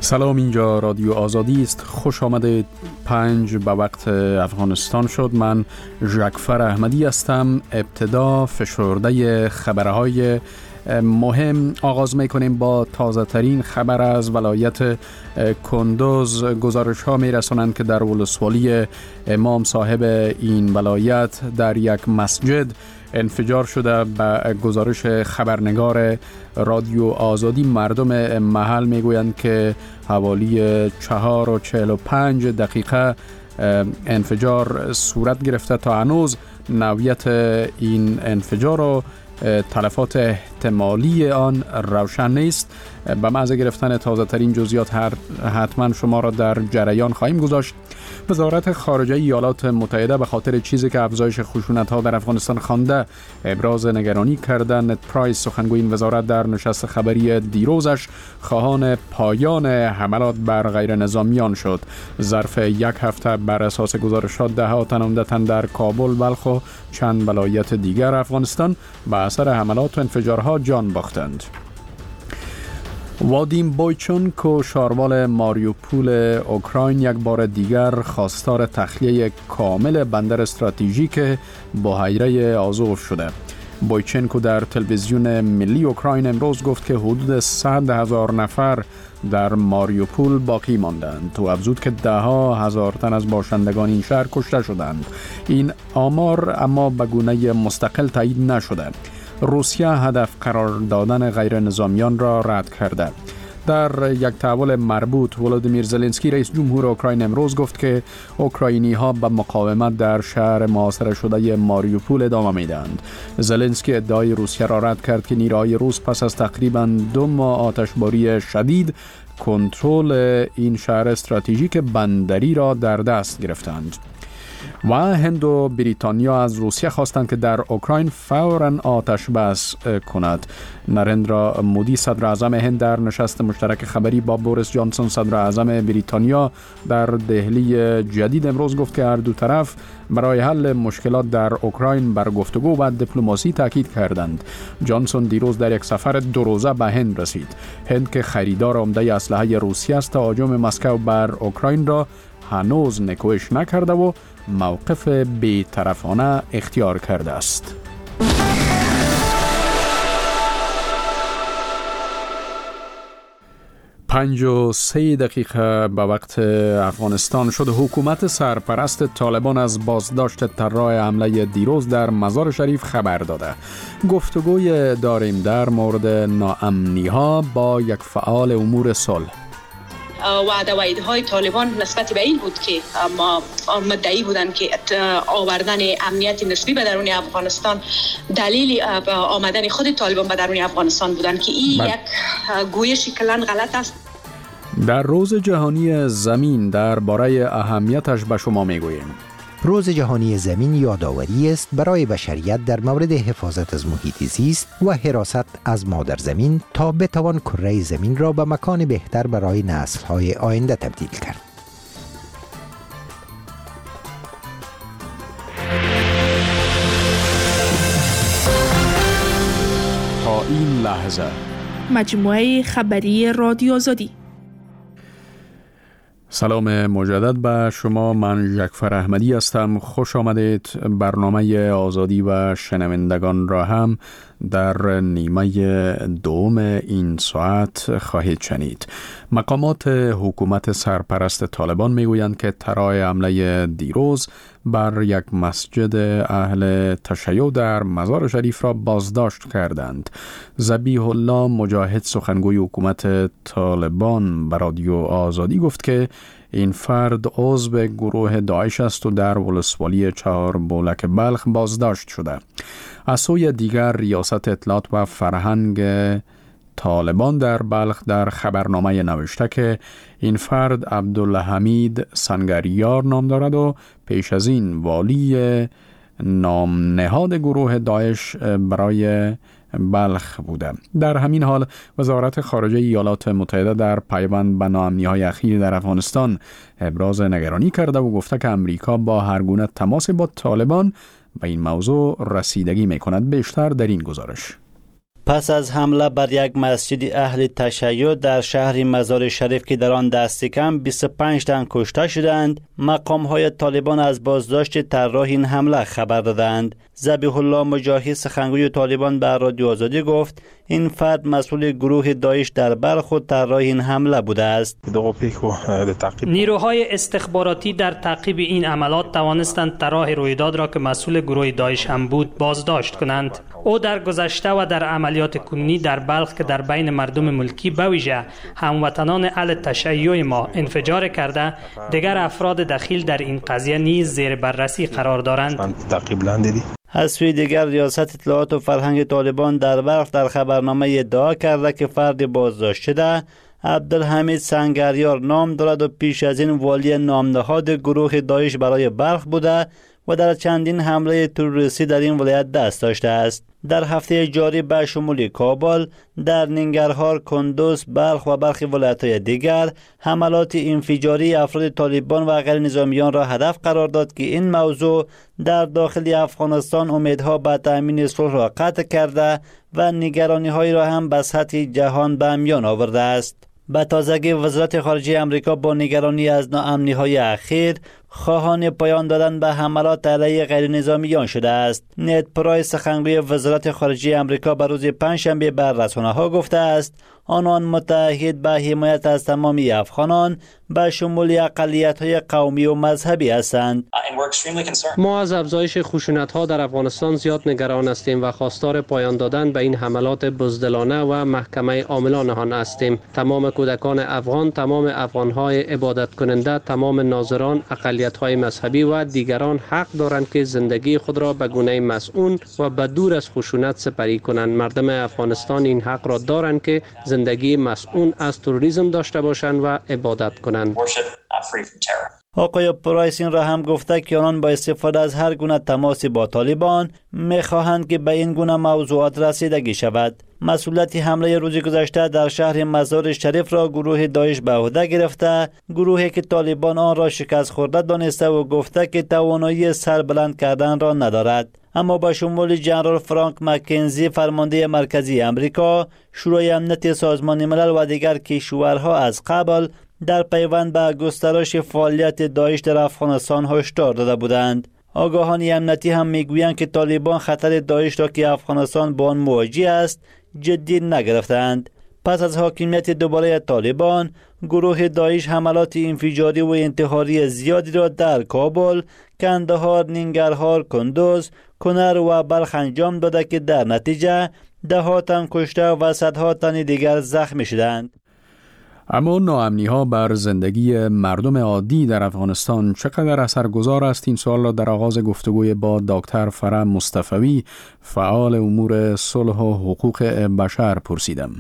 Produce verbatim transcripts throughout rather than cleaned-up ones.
سلام، اینجا رادیو آزادی است. خوش آمدید. پنج به وقت افغانستان شد. من ژکفر احمدی هستم. ابتدا فشرده خبرهای مهم آغاز میکنیم با تازه ترین خبر از ولایت کندوز. گزارش ها می رسانند که در ولسوالی امام صاحب این ولایت در یک مسجد انفجار شده. به گزارش خبرنگار رادیو آزادی مردم محل میگویند که حوالی چهار و چهل و پنج دقیقه انفجار صورت گرفته. تا هنوز نوعیت این انفجار و تلفات احتمالی آن روشن نیست. به محض گرفتن تازه ترین جزئیات حتما شما را در جریان خواهیم گذاشت. وزارت خارجه ایالات متحده به خاطر چیزی که افزایش خشونت ها در افغانستان خوانده ابراز نگرانی کرده. نت پرایس سخنگوی این وزارت در نشست خبری دیروزش خواهان پایان حملات بر غیر نظامیان شد. ظرف یک هفته بر اساس گزارشات ده ها تن عمدتاً در کابل، بلخ و چند ولایت دیگر افغانستان به اثر حملات و انفجارها جان باختند. وادیم بویچنکو، شاروال ماریوپول اوکراین، یک بار دیگر خواستار تخلیه کامل بندر استراتژیک بحیره آزوف شده. بویچنکو در تلویزیون ملی اوکراین امروز گفت که حدود صد هزار نفر در ماریوپول باقی ماندند. تو افزود که ده ها هزار تن از باشندگان این شهر کشته شدند. این آمار اما به گونه مستقل تایید نشده. روسیه هدف قرار دادن غیر نظامیان را رد کرده. در یک تحول مربوط ولودیمیر زلنسکی رئیس جمهور اوکراین امروز گفت که اوکراینی ها به مقاومت در شهر محاصره شده ماریوپول ادامه میدهند. زلنسکی ادعای روسیه را رد کرد که نیروهای روس پس از تقریباً دو ماه آتشباری شدید کنترل این شهر استراتژیک بندری را در دست گرفتند. و هند و بریتانیا از روسیه خواستند که در اوکراین فوراً آتش بس کند. نرندرا مودی صدر اعظم هند در نشست مشترک خبری با بوریس جانسون صدر اعظم بریتانیا در دهلی جدید امروز گفت که هر دو طرف برای حل مشکلات در اوکراین بر گفتگو و دیپلماسی تاکید کردند. جانسون دیروز در یک سفر دو روزه به هند رسید. هند که خریدار عمده اسلحه روسیه است، تهاجم مسکو بر اوکراین را هنوز نکوهش نکرده و موقف بی‌طرفانه اختیار کرده است. پنج و سه دقیقه به وقت افغانستان شد. حکومت سرپرست طالبان از بازداشت طراح حمله دیروز در مزار شریف خبر داده. گفتگوی داریم در مورد ناامنی ها با یک فعال امور صلح. وعده و ایدهای طالبان نسبت به این بود که ما مدعی بودند که آوردن امنیت نسبی به درون افغانستان دلیل آمدن خود طالبان به درون افغانستان بودند که این بل... یک گویشی کلان غلط است. در روز جهانی زمین درباره اهمیتش به شما میگوییم. روز جهانی زمین یادآوری است برای بشریت در مورد حفاظت از محیط زیست و حراست از مادر زمین تا بتوان کره زمین را به مکان بهتر برای نسل‌های آینده تبدیل کرد. تا این لحظه مجموعه خبری رادیو آزادی. سلام مجدد به شما. من ژکفر احمدی هستم. خوش آمدید. برنامه آزادی و شنوندگان را هم در نیمه دوم این ساعت خواهید شنید. مقامات حکومت سرپرست طالبان میگویند که طراح حمله دیروز بر یک مسجد اهل تشیع در مزار شریف را بازداشت کردند. ذبیح الله مجاهد سخنگوی حکومت طالبان به رادیو آزادی گفت که این فرد عضو گروه داعش است و در ولسوالی چهار بولک بلخ بازداشت شده. از سوی دیگر ریاست اطلاعات و فرهنگ طالبان در بلخ در خبرنامه نوشته که این فرد عبدالحمید سنگریار نام دارد و پیش از این والی نام نهاد گروه داعش برای بلخ بوده. در همین حال وزارت خارجه ایالات متحده در پیوند به ناامنی‌های اخیر در افغانستان ابراز نگرانی کرده و گفته که امریکا با هر گونه تماس با طالبان به این موضوع رسیدگی می‌کند. بیشتر در این گزارش. پس از حمله بر یک مسجد اهل تشیع در شهر مزار شریف که در آن دست کم بیست و پنج تن کشته شدند، مقام‌های طالبان از بازداشت طراح این حمله خبر دادند. ذبیح الله مجاهد سخنگوی طالبان به رادیو آزادی گفت این فرد مسئول گروه داعش در بلخ و طراح این حمله بوده است. نیروهای استخباراتی در تعقیب این عملات توانستند طراح رویداد را که مسئول گروه داعش هم بود بازداشت کنند. او در گذشته و در عملیات کنونی در بلخ که در بین مردم ملکی به ویژه هموطنان اهل تشیع ما انفجار کرده، دیگر افراد دخیل در این قضیه نیز زیر بررسی قرار دارند. از سوی دیگر ریاست اطلاعات و فرهنگ طالبان در بلخ در خبرنامه ادعا کرده که فرد بازداشت شده عبدالحمید سنگریار نام دارد و پیش از این والی نامنهاد گروه داعش برای بلخ بوده و در چندین حمله تروریستی در این ولایت دست داشته است. در هفته جاری به شمول کابل، در ننگرهار، کندوز، بلخ و برخی ولایت‌های دیگر حملات انفجاری افراد طالبان و غیر نظامیان را هدف قرار داد که این موضوع در داخل افغانستان امیدها به تأمین صلح را قطع کرده و نگرانی‌هایی را هم به سطح جهان به میان آورده است. به تازگی وزارت خارجه امریکا با نگرانی از ناامنی‌های اخیر خواهان پایان دادن به حملات علیه غیر نظامیان شده است. نید پرایس سخنگوی وزارت خارجه امریکا به روز پنجشنبه به رسانه‌ها گفته است آنان متعهد به حمایت از تمامی افغانان به شمول اقلیت‌های قومی و مذهبی هستند. ما از افزایش خشونت‌ها در افغانستان زیاد نگران هستیم و خواستار پایان دادن به این حملات بزدلانه و محکمه عاملان آن هستیم. تمام کودکان افغان، تمام افغان‌های عبادت کننده، تمام ناظران، اقلیت‌های مذهبی و دیگران حق دارند که زندگی خود را به گونه مسئول و به دور از خشونت سپری کنند. مردم افغانستان این حق را دارند که زندگی مسئول از تروریسم داشته باشند و عبادت کنند. آقای پرایس این را هم گفته که آنان با استفاده از هر گونه تماسی با طالبان می‌خواهند که به این گونه موضوعات رسیدگی شود. مسئولیت حمله روز گذشته در شهر مزار شریف را گروه داعش به عهده گرفته، گروهی که طالبان آن را شکست خورده دانسته و گفته که توانایی سربلند کردن را ندارد. اما با شمول جنرال فرانک مکنزی فرمانده مرکزی امریکا، شورای امنیت سازمان ملل و دیگر کشورها از قبل در پیوند به گسترش فعالیت داعش در افغانستان هشدار داده بودند. آگاهان امنیتی هم میگویند که طالبان خطر داعش را که افغانستان با آن مواجه است جدی نگرفتند. پس از حاکمیت دوباره طالبان، گروه داعش حملات انفجاری و انتحاری زیادی را در کابل، کندهار، ننگرهار، کندوز، کنر و بلخ انجام داده که در نتیجه ده ها تن کشته و صدها تن دیگر زخمی شدند. اما ناامنی ها بر زندگی مردم عادی در افغانستان چقدر اثرگذار است؟ این سوال را در آغاز گفتگوی با دکتر فرح مصطفی، فعال امور صلح و حقوق بشر پرسیدم.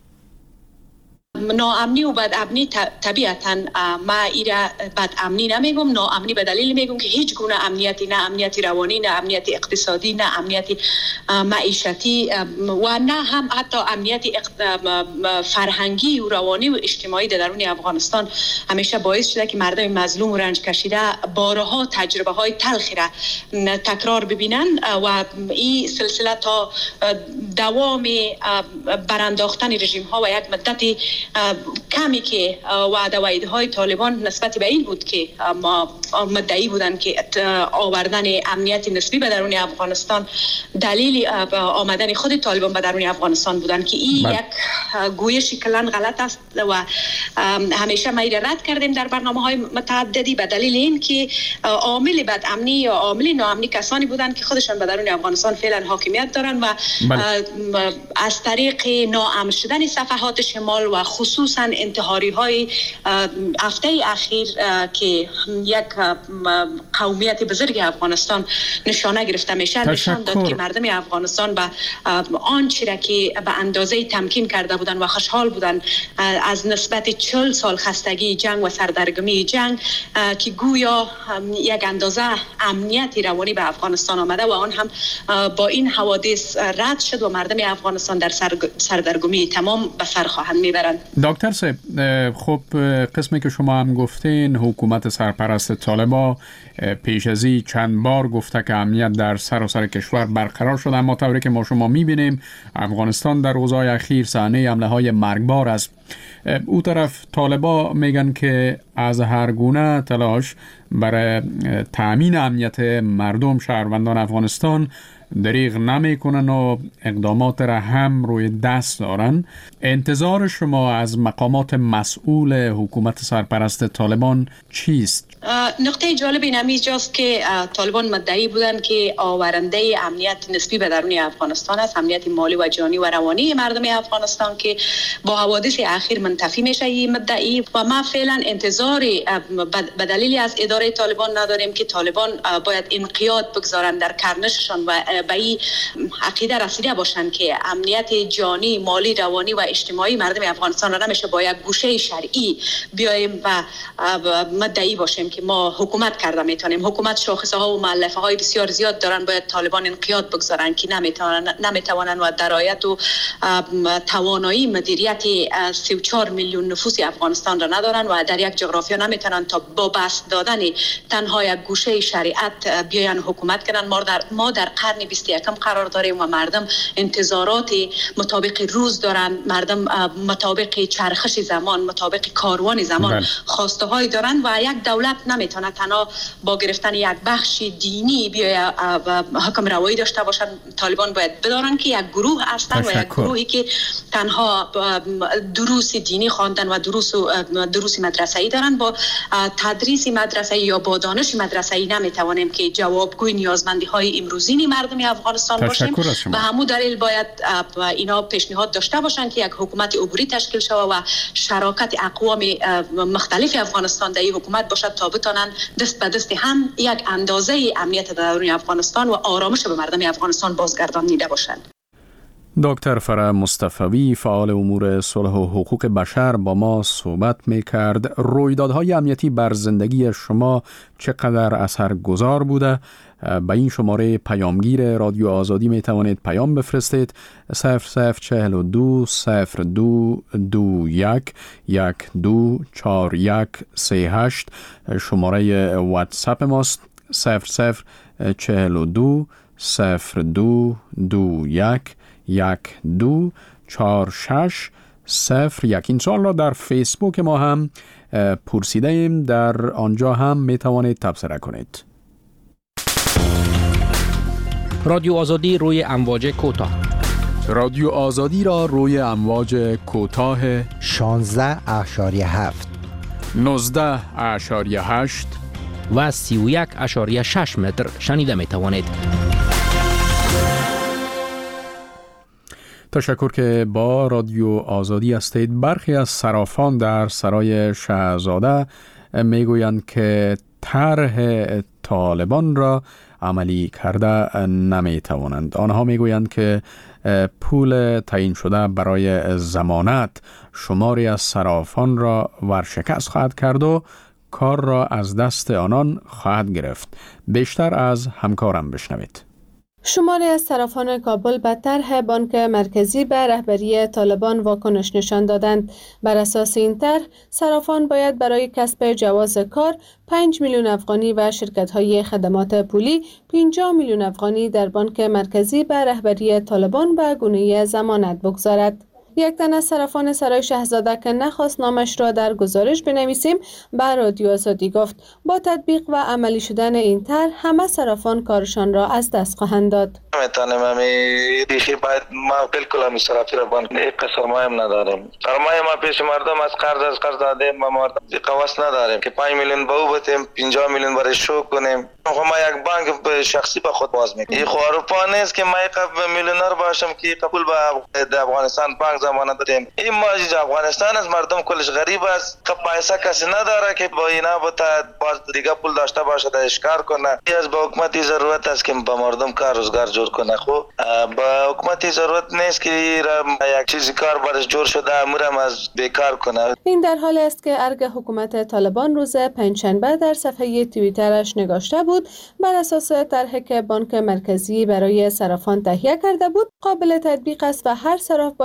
ناامنی و بدامنی طبیعتاً ما ایرا بدامنی نمیگم، ناامنی به دلیل میگم که هیچ گونه امنیتی، نه امنیتی روانی، نه امنیتی اقتصادی، نه امنیتی معیشتی و نه هم حتی امنیتی فرهنگی و روانی و اجتماعی در درون افغانستان همیشه باعث شده که مردم مظلوم و رنج کشیده بارها تجربه های تلخی را تکرار ببینن و این سلسله تا دوام برانداختن رژیم ها و یک مدتی کمی که وعده و ایدهای طالبان نسبت به این بود که ما مدعی بودند که آوردن امنیت نسبی به درون افغانستان دلیل آمدن خود طالبان به درون افغانستان بودند که این یک گویش کلان غلط است و همیشه ما این رد کردیم در برنامه‌های متعددی به دلیل این که عامل بدامنی یا عامل ناامنی کسانی بودند که خودشان به درون افغانستان فعلا حاکمیت دارند و بله. از طریق ناامن شدن صفحات شمال و خصوصا انتحاری های هفته اخیر که یک قومیت بزرگ افغانستان نشانه گرفته میشه نشان داد که مردم افغانستان به آنچه را که به اندازه تمکین کرده بودن و خوشحال بودن از نسبت چهل سال خستگی جنگ و سردرگمی جنگ که گویا یک اندازه امنیتی روانی به افغانستان آمده و آن هم با این حوادث رد شد و مردم افغانستان در سردرگمی تمام به سر خواهند میبرند. دکتر صاحب، خب قسمی که شما هم گفتین حکومت سرپرست طالبان پیش از این چند بار گفته که امنیت در سراسر کشور برقرار شده، اما طوری که ما شما میبینیم افغانستان در روزهای اخیر صحنه حمله های مرگبار است. او طرف طالبان میگن که از هر گونه تلاش برای تأمین امنیت مردم شهروندان افغانستان دریغ نمی کنن و اقدامات را هم روی دست دارن. انتظار شما از مقامات مسئول حکومت سرپرست طالبان چیست؟ نقطه جالب این همینجاست که طالبان مدعی بودن که آورنده امنیت نسبی به درون افغانستان است، امنیت مالی و جانی و روانی مردم افغانستان که با حوادث اخیر منتفی میشه این مدعی. و ما فعلا انتظار به دلیلی از اداره طالبان نداریم که طالبان باید انقیاد بگذارن در کرنششان و به این عقیده رسیده باشن که امنیت جانی، مالی، روانی و اجتماعی مردم افغانستان را نمیشه با یک گوشه شرعی بیایم و مدعی باشیم که ما حکومت کرده میتونیم. حکومت شاخصه ها و مؤلفه های بسیار زیاد دارن، باید طالبان انقیاد بگذارن که نمیتونن نمیتوانن و درایت و توانایی مدیریت سی و چهار میلیون نفوس افغانستان را ندارن و در یک جغرافیا نمیتونن تا با بس دادن تنها یک گوشه شریعت بیاین حکومت کنن. ما در ما در قرن بیست و یکم قرار داریم و مردم انتظارات مطابق روز دارن، مردم مطابق چرخش زمان، مطابق کاروان زمان خواسته های دارن و یک دولت نمیتونه تنها با گرفتن یک بخش دینی بیا حکم روایی داشته باشن. طالبان باید بدارن که یک گروه هستن و یک گروهی که تنها دروس دینی خواندن و دروس دروس مدرسه‌ای دارن. با تدریس مدرسه‌ای یا با دانش مدرسه‌ای نمیتوانیم که جوابگوی نیازمندی های امروزین مردم افغانستان باشیم. به همون دلیل باید اینا پیشنهاد داشته باشن که یک حکومت عبوری تشکیل شود و شراکت اقوام مختلف افغانستان در این حکومت باشد تا بتونن دست به دست هم یک اندازه امنیت درون افغانستان و آرامش به مردم افغانستان بازگردانیده باشند. دکتر فرح مصطفوی فعال امور صلح و حقوق بشر با ما صحبت می‌کرد. رویدادهای امنیتی بر زندگی شما چقدر اثرگذار بوده؟ به این شماره پیامگیر رادیو آزادی می توانید پیام بفرستید: صفر صفر چهل و دو صفر دو دو یک یک دو چهار یک سه هشت. شماره واتساپ ماست صفر صفر چهل و دو صفر دو دو یک یک دو چهار شش صفر یک. این سوال را در فیسبوک ما هم پرسیده ایم، در آنجا هم می توانید تبصره کنید. رادیو آزادی روی امواج کوتاه. رادیو آزادی را روی امواج کوتاه شانزده اشاریه هفت، نوزده اشاریه هشت و سی و یک اشاریه شش متر شنیده می توانید. تشکر که با رادیو آزادی هستید. برخی از صرافان در سرای شاهزاده میگویند که طرح طالبان را عملی کرده نمی توانند. آنها میگویند که پول تعیین شده برای ضمانت شماری از صرافان را ورشکست خواهد کرد و کار را از دست آنان خواهد گرفت. بیشتر از همکارم بشنوید. شماری از صرافان کابل به طرح بانک مرکزی به رهبری طالبان واکنش نشان دادند. بر اساس این طرح صرافان باید برای کسب جواز کار پنج میلیون افغانی و شرکت‌های خدمات پولی پنجاه میلیون افغانی در بانک مرکزی به رهبری طالبان به گونه ضمانت بگذارد. یک تن از صرافان سرای شاهزاده که نخواست نامش را در گزارش بنویسیم به رادیو آزادی گفت با تطبیق و عملی شدن این طرح همه صرافان کارشان را از دست خواهند داد. میتونم امی دیخی باید ما بالکل امی صرافی را بانک یک سرمایه هم نداریم. سرمایه ما پیش مردم از قرض از قرض دادیم، ما مردم قواس نداریم که پنج میلیون به او بتیم پنجاه میلیون برای شو کنیم. ما یک بانک به شخصی به خود باز میکنیم. این خواروپا نیست که ما یک میلیونر باشم که قبول به افغانستان بانک ضمانت بدیم. این ما افغانستان از مردم کلش غریب است که پیسه کسی نداره که با اینا بتا باز دیگه پول داشته باشه اشکار کنه. از با حکومتی ضرورت است که با مردم کار روزگار جور کنه. خب با حکومتی ضرورت نیست که یک چیزی کار برش جور شده امورم از بیکار کنه. این در حالی است که ارگ حکومت طالبان روز پنجشنبه در صفحه توییترش نگاشته بود بر اساس طرحی که بانک مرکزی برای صرافان تهیه کرده بود قابل تطبیق است و هر صراف باید جواز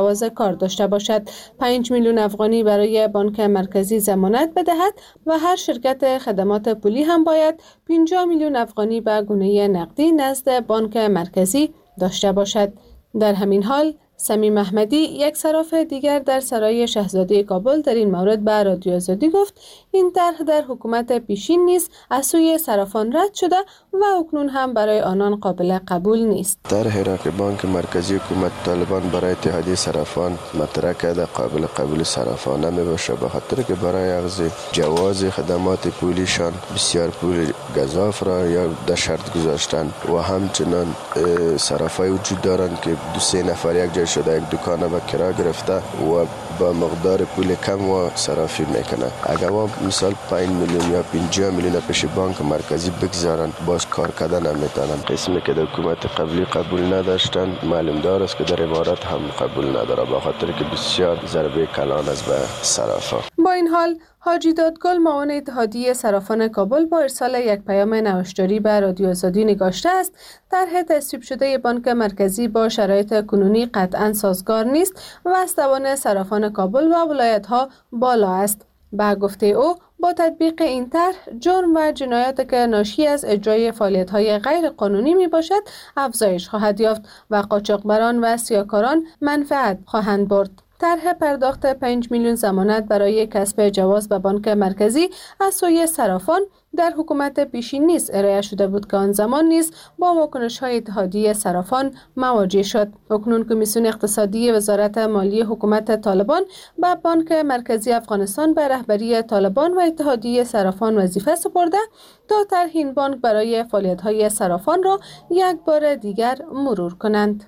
جواز کار داشته باشد. پنج میلیون افغانی برای بانک مرکزی ضمانت بدهد و هر شرکت خدمات پولی هم باید پنجاه میلیون افغانی به گونه نقدی نزد بانک مرکزی داشته باشد. در همین حال سمیم احمدی، یک صراف دیگر در سرای شاهزاده کابل، در این مورد به رادیو آزادی گفت این طرح در حکومت پیشین نیز از سوی صرافان رد شده و اکنون هم برای آنان قابل قبول نیست. طرحی را که بانک مرکزی حکومت طالبان برای اتحادیه صرافان مطرح کرده قابل قبول صرافان نمیباشه، به خاطر که برای اخذ جواز خدمات پولیشان بسیار پول گزاف را یا در شرط گذاشتن و همچنان صرافای وجود دارند که دو سه نفر یک جای شده یک دکانه به کرا گرفته و با مقدار پول کم و صرافی میکنه. اگر ما مثال پنج میلیون یا پنجاه میلیون پیش بانک مرکزی بگذارن باز کار کردن نمیتونن. قسمی که در حکومت قبلی قبول نداشتن معلوم دار است که در امارات هم قبول نداره، به خاطر که بسیار ضربه کلان است به صرافا. با این حال حاجی دادگل، معاون اتحادیه صرافان کابل، با ارسال یک پیام نوشتاری به رادیو آزادی نگاشته است طرح تصویب شده بانک مرکزی با شرایط کنونی قطعاً سازگار نیست و از توان صرافان کابل و ولایت‌ها بالا است. به گفته او با تطبیق این طرح جرم و جنایاتی که ناشی از اجرای فعالیت‌های غیر قانونی می باشد افزایش خواهد یافت و قاچاقبران و سیاهکاران منفعت خواهند برد. طرح پرداخت پنج میلیون ضمانت برای کسب جواز به بانک مرکزی از سوی صرافان در حکومت پیشین نیز ارائه شده بود که آن زمان نیز با واکنش‌های اتحادیه صرافان مواجه شد. اکنون کمیسیون اقتصادی وزارت مالی حکومت طالبان به بانک مرکزی افغانستان به رهبری طالبان و اتحادیه صرافان وظیفه سپرده تا طرح این بانک برای فعالیت‌های صرافان را یک بار دیگر مرور کنند.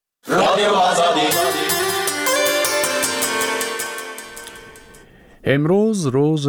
امروز روز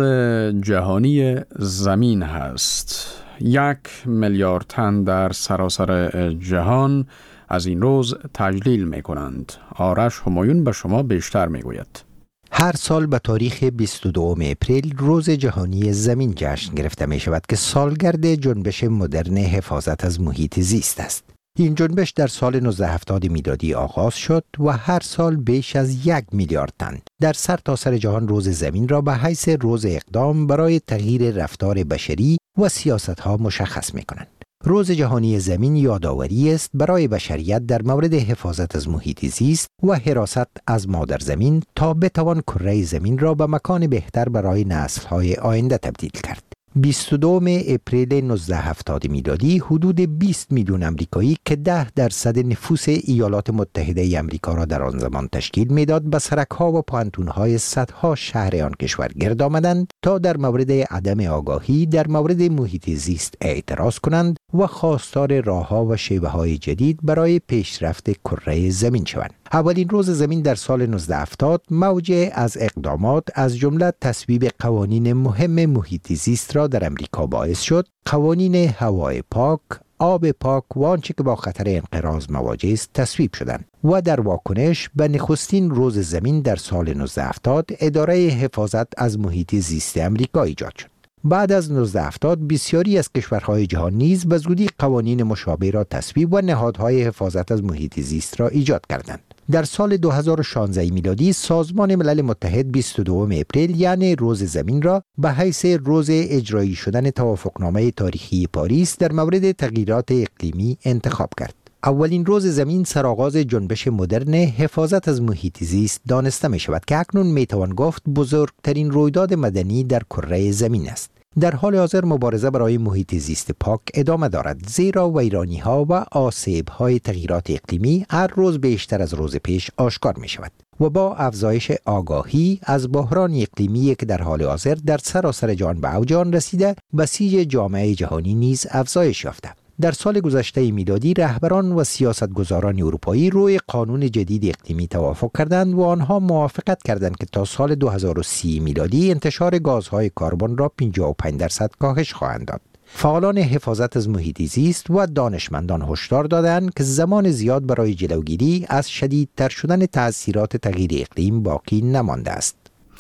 جهانی زمین هست. یک میلیارد تن در سراسر جهان از این روز تجلیل می کنند. آرش همایون به شما بیشتر می گوید. هر سال به تاریخ بیست و دوم اپریل روز جهانی زمین جشن گرفته می شود که سالگرد جنبش مدرن حفاظت از محیط زیست است. این جنبش در سال نوزده هفتاد میلادی آغاز شد و هر سال بیش از یک میلیارد تن در سرتاسر جهان روز زمین را به حیث روز اقدام برای تغییر رفتار بشری و سیاست‌ها مشخص می‌کنند. روز جهانی زمین یادآوری است برای بشریت در مورد حفاظت از محیط زیست و حراست از مادر زمین تا بتوان کره زمین را به مکان بهتر برای نسل‌های آینده تبدیل کرد. بیست و دوم اپریل نوزده هفتاد میلادی حدود بیست میلیون امریکایی که ده درصد نفوس ایالات متحده امریکا را در آن زمان تشکیل میداد به سرک‌ها و پانتون‌های صدها شهر آن کشور گرد آمدند تا در مورد عدم آگاهی در مورد محیط زیست اعتراض کنند و خواستار راه‌ها و شیوه‌های جدید برای پیشرفت کره زمین شوند. اولین روز زمین در سال نوزده هفتاد موج از اقدامات از جمله تصویب قوانین مهم محیط زیست را در امریکا باعث شد. قوانین هوای پاک، آب پاک و آنچه که با خطر انقراض مواجه است تصویب شدند و در واکنش به نخستین روز زمین در سال نوزده هفتاد اداره حفاظت از محیط زیست امریکا ایجاد شد. بعد از نوزده هفتاد بسیاری از کشورهای جهان نیز به زودی قوانین مشابه را تصویب و نهادهای حفاظت از محیط زیست را ایجاد کردند. در سال دو هزار و شانزده میلادی سازمان ملل متحد بیست و دوم اپریل یعنی روز زمین را به حیث روز اجرایی شدن توافقنامه تاریخی پاریس در مورد تغییرات اقلیمی انتخاب کرد. اولین روز زمین سرآغاز جنبش مدرن حفاظت از محیط زیست دانسته می شود که اکنون می توان گفت بزرگترین رویداد مدنی در کره زمین است. در حال حاضر مبارزه برای محیط زیست پاک ادامه دارد، زیرا ویرانی‌ها و آسیب‌های تغییرات اقلیمی هر روز بیشتر از روز پیش آشکار می شود و با افزایش آگاهی از بحران اقلیمی که در حال حاضر در سراسر جهان به اوج آن رسیده، بسیج جامعه جهانی نیز افزایش یافته. در سال گذشته میلادی رهبران و سیاستگزاران اروپایی روی قانون جدید اقلیمی توافق کردند و آنها موافقت کردند که تا سال دو هزار و سی میلادی انتشار گازهای کربن را پنجاه و پنج درصد کاهش خواهند داد. فعالان حفاظت از محیط زیست و دانشمندان هشدار دادند که زمان زیاد برای جلوگیری از شدیدتر شدن تأثیرات تغییر اقلیم باقی نمانده است.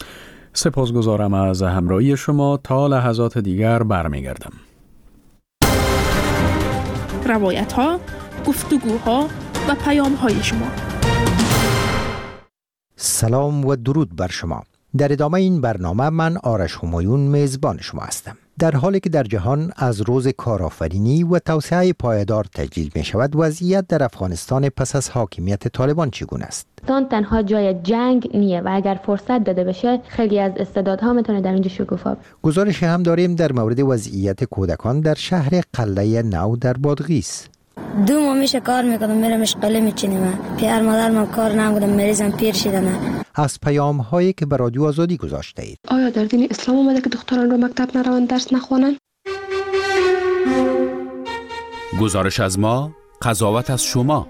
سپاسگزارم از همراهی شما. تا لحظات دیگر برمیگردم. روایت ها، گفتگوها و پیام های شما. سلام و درود بر شما. در ادامه این برنامه من آرش همایون میزبان شما هستم. در حالی که در جهان از روز کارآفرینی و توسعه پایدار تجلیل می شود، وضعیت در افغانستان پس از حاکمیت طالبان چگونه است؟ افغانستان تنها جای جنگ نیه و اگر فرصت داده بشه خیلی از استعدادها میتونه در اینجا شکوفا بشه. گزارش هم داریم در مورد وضعیت کودکان در شهر قلعه نو در بادغیس. دو ماه میشه کار میکنم، میرم اشغالی میچینم. پدر مادرم کار نمیکنم، مریضم پیر شدم. از پیام هایی که به رادیو آزادی گذاشته اید. آیا در دین اسلام اومده که دختران رو مکتب نروند درس نخوانند؟ گزارش از ما، قضاوت از شما.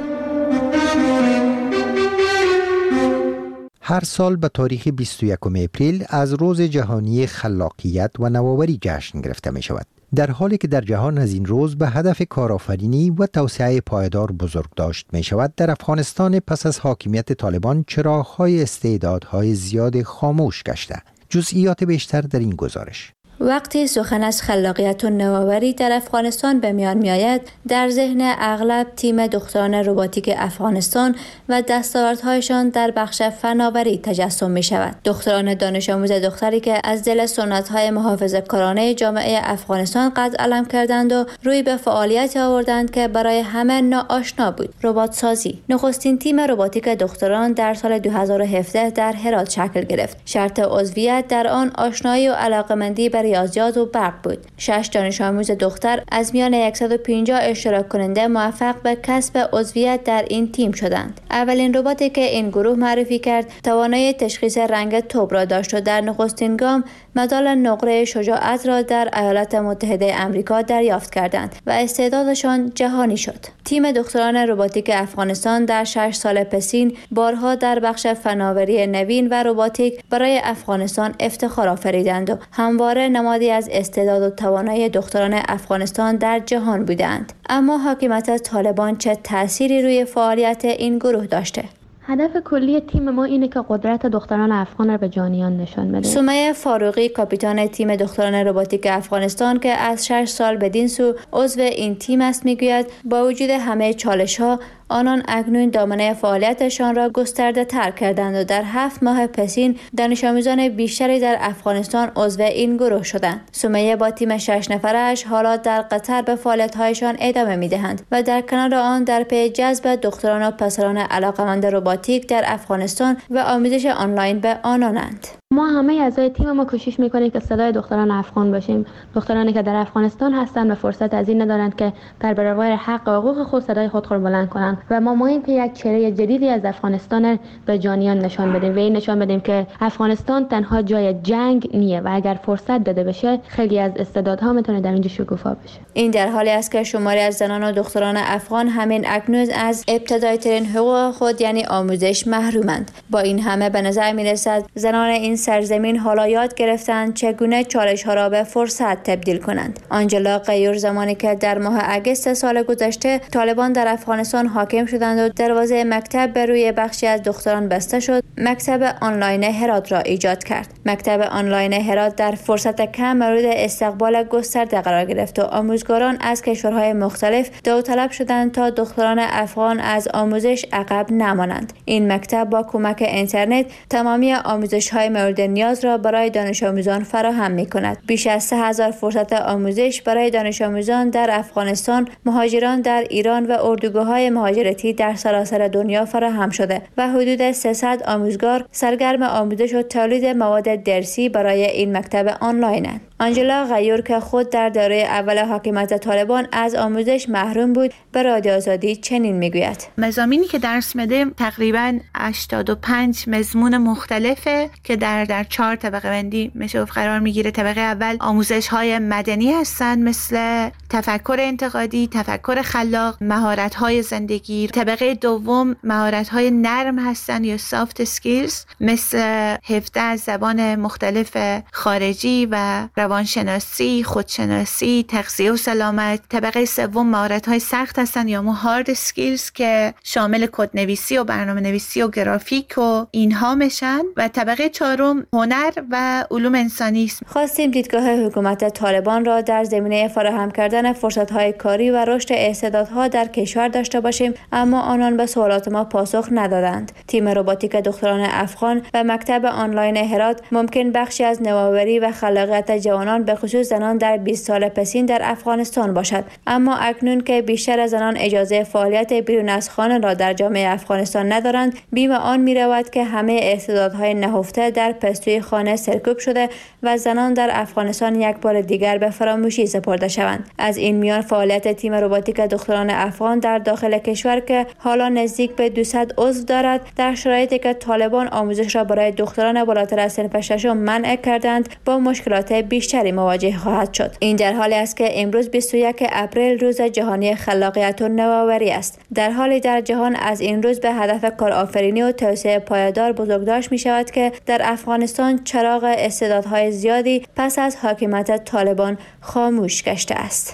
هر سال به تاریخ بیست و یکم اپریل از روز جهانی خلاقیت و نوآوری جشن گرفته می شود. در حالی که در جهان از این روز به هدف کارآفرینی و توسعه پایدار بزرگ داشت می شود، در افغانستان پس از حاکمیت طالبان چراغ‌های استعدادهای زیاد خاموش گشته. جزئیات بیشتر در این گزارش. وقتی سخن از خلاقیت و نوآوری در افغانستان به میان میآید، در ذهن اغلب تیم دختران رباتیک افغانستان و دستاوردهایشان در بخش فناوری تجسم می شود. دختران دانش آموز دختری که از دل سنت‌های محافظه‌کارانه جامعه افغانستان قد علم کردند و روی به فعالیت آوردند که برای همه ناآشنا بود. ربات سازی. نخستین تیم رباتیک دختران در سال دو هزار و هفده در هرات شکل گرفت. شرط عضویت در آن آشنایی و علاقه‌مندی بر ریاضیات و برق بود. شش دانش آموز دختر از میان صد و پنجاه اشتراک کننده موفق به کسب عضویت در این تیم شدند. اولین رباتی که این گروه معرفی کرد توانایی تشخیص رنگ توپ را داشت و در نخستین گام مدال نقره شجاعت را در ایالات متحده آمریکا دریافت کردند و استعدادشان جهانی شد. تیم دختران رباتیک افغانستان در شش سال پسین بارها در بخش فناوری نوین و رباتیک برای افغانستان افتخار آفریدند و همواره نمادی از استعداد و توانایی دختران افغانستان در جهان بودند. اما حاکمیت طالبان چه تأثیری روی فعالیت این گروه داشته؟ هدف کلی تیم ما اینه که قدرت دختران افغان را به جهانیان نشان بده. سمیه فاروقی کاپیتان تیم دختران رباتیک افغانستان که از شش سال بدین سو عضو این تیم است میگوید با وجود همه چالش‌ها آنان اکنون دامنه فعالیتشان را گسترده تر کردند و در هفت ماه پسین دانش آموزان بیشتری در افغانستان عضو این گروه شدند. سمیه با تیم شش نفرش حالا در قطر به فعالیت‌هایشان ادامه می‌دهند و در کنار آن در پی جذب دختران و پسران علاقه‌مند رباتیک در افغانستان و آموزش آنلاین به آنانند. ما همه اعضای تیم ما کوشش میکنیم که صدای دختران افغان باشیم، دخترانی که در افغانستان هستند و فرصت از این ندارند که در برابر حق و حقوق خود صدای خود را بلند کنند و ما ماییم که یک چهره جدیدی از افغانستان به جهانیان نشان بدیم و این نشان بدیم که افغانستان تنها جای جنگ نیه و اگر فرصت داده بشه خیلی از استعدادها میتونه در اینجا شکوفا بشه. این در حالی است که شماری از زنان و دختران افغان همین اکنون از ابتدایی ترین حقوق خود یعنی آموزش محرومند. با این همه به نظر میرسد زنان این سرزمین حالا یاد گرفتند چگونه چالش‌ها را به فرصت تبدیل کنند. آنجلا غیور زمانی که در ماه اگست سال گذشته طالبان در افغانستان حاکم شدند و دروازه مکتب بر روی بخشی از دختران بسته شد، مکتب آنلاین هرات را ایجاد کرد. مکتب آنلاین هرات در فرصت کم مورد استقبال گسترده قرار گرفت و آموزگاران از کشورهای مختلف داوطلب شدند تا دختران افغان از آموزش عقب نمانند. این مکتب با کمک اینترنت تمامی آموزش‌های مورد نیاز را برای دانش آموزان فراهم می‌کند. بیش از سه هزار فرصت آموزش برای دانش آموزان در افغانستان، مهاجران در ایران و اردوگاه‌های مهاجرتی در سراسر دنیا فراهم شده و حدود سیصد آموزگار سرگرم آموزش و تولید مواد درسی برای این مکتب آنلاینند. آنجلا غیور که خود در دوره اول حاکمیت طالبان از آموزش محروم بود به رادیو آزادی چنین میگوید: مضامینی که درس میدیم تقریبا هشتاد و پنج مضمون مختلفه که در در چهار طبقه بندی میشه قرار میگیره. طبقه اول آموزش های مدنی هستن مثل تفکر انتقادی، تفکر خلاق، مهارت های زندگی. طبقه دوم مهارت های نرم هستن یا سافت اسکیلز مثل حفظ از زبان مختلف خارجی و روانشناسی، خودشناسی، تغذیه و سلامت. طبقه سوم مهارت‌های سخت هستن یا هارد اسکیلز که شامل کدنویسی و برنامه‌نویسی و گرافیک و اینها میشن و طبقه چهارم هنر و علوم انسانی است. خواستیم دیدگاه حکومت طالبان را در زمینه فراهم کردن کردن فرصت‌های کاری و رشد استعدادها در کشور داشته باشیم، اما آنان به سوالات ما پاسخ ندادند. تیم رباتیک دختران افغان و مکتب آنلاین هرات ممکن بخشی از نوآوری و خلاقیت جوانان به خصوص زنان در بیست سال پسین در افغانستان باشد، اما اکنون که بیشتر زنان اجازه فعالیت بیرون از خانه را در جامعه افغانستان ندارند، بیم آن می رود که همه استعدادهای نهفته در پستوی خانه سرکوب شده و زنان در افغانستان یک بار دیگر به فراموشی سپرده شوند. از این میان فعالیت تیم رباتیک دختران افغان در داخل کشور که حالا نزدیک به دویست عضو دارد، در شرایطی که طالبان آموزش را برای دختران بالاتر از صنف ششم منع کردند با مشکلات بیشتری مواجه خواهد شد. این در حالی است که امروز بیست و یک اپریل روز جهانی خلاقیت و نوآوری است. در حالی در جهان از این روز به هدف کارآفرینی و توسعه پایدار بزرگداشت می شود که در افغانستان چراغ استعدادهای زیادی پس از حاکمیت طالبان خاموش گشته است.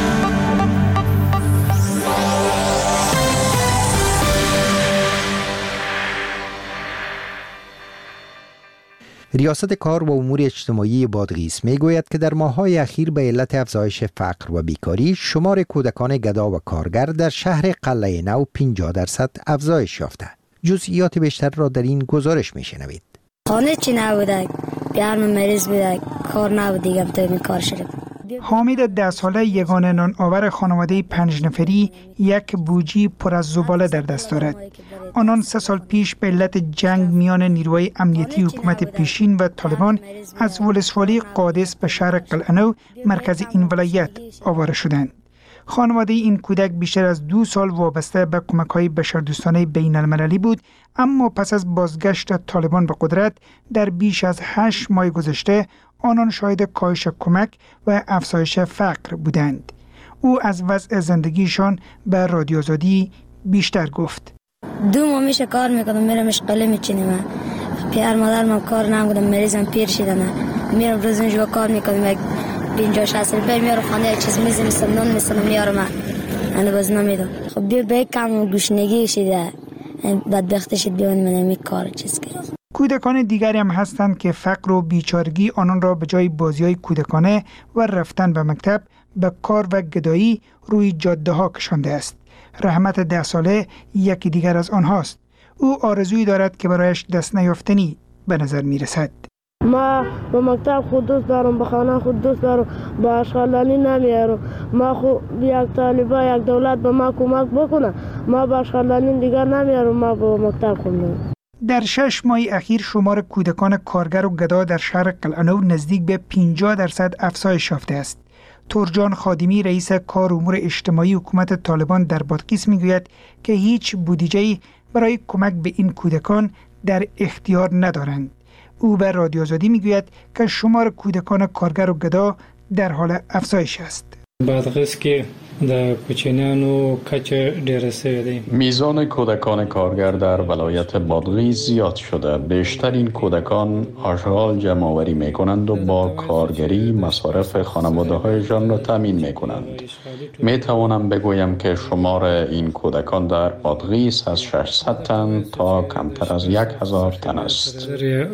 ریاست کار و امور اجتماعی بادغیس می گوید که در ماه‌های اخیر به علت افزایش فقر و بیکاری شمار کودکان گدا و کارگر در شهر قلعه نو پنجاه درصد افزایش یافته. جزئیات بیشتر را در این گزارش می شنوید. خانه چی نبوده، گرم مریض بوده، کار نبود دیگه تو این کار شده. حامد ده ساله یگانه نان آور خانواده پنج نفری یک بوجی پر از زباله در دست دارد. آنان سه سال پیش به علت جنگ میان نیروهای امنیتی حکومت پیشین و طالبان از ولسوالی قادس به شهر قلعه نو مرکز این ولایت آواره شدند. خانواده این کودک بیشتر از دو سال وابسته به کمک‌های بشردوستانه بین المللی بود، اما پس از بازگشت طالبان به قدرت در بیش از هشت ماه گذشته آنان شاهد کاهش کمک و افزایش فقر بودند. او از وضع زندگیشان به رادیو آزادی بیشتر گفت. دو ماه میشه کار میکنم، میرم اشغاله میچینم. پیر مادر من کار نمیکنم، مریضم پیر شدم. میرم روز اینجا کار میکنم، یک پنجاه شصت روپیه میارم خانه، یک چیز میزم میسم نون میسم میارم. من باز نمیدم. خب بیا به کم گوشنگی شده. بدبخت شد بیان من می کار چیز کرد. کودکان دیگری هم هستند که فقر و بیچارگی آنان را به جای بازی‌های کودکانه و رفتن به مکتب به کار و گدایی روی جاده ها کشانده است. رحمت ده ساله یکی دیگر از آنهاست. او آرزویی دارد که برایش دست نیافتنی به نظر می رسد. ما به مکتب خود دوست دارم، به خانه خود دوست دارم، به اشغالانی نمیارم. ما خود یک طالبا یک دولت به ما کمک بکنه، ما به اشغالانی دیگر نمیارم، ما به مکتب خوندم. در شش ماه اخیر شمار کودکان کارگر و گدا در شهر قلعه نو نزدیک به پنجاه درصد افزایش یافته است. تورجان خادمی رئیس کار امور اجتماعی حکومت طالبان در بادغیس میگوید که هیچ بودجه‌ای برای کمک به این کودکان در اختیار ندارند. او به رادیو آزادی میگوید که شمار کودکان کارگر و گدا در حال افزایش است. بادغیس که در کوچنیانو کچه ډیره سوی دی. میزان کودکان کارگر در ولایت بادغیس زیاد شده. بیشتر این کودکان آشغال جمع آوری می کنند و با کارگری مصارف خانواده هایشان را تامین می کنند. می توانم بگویم که شمار این کودکان در بادغیس از ششصد تن تا کمتر از یک هزار تن است.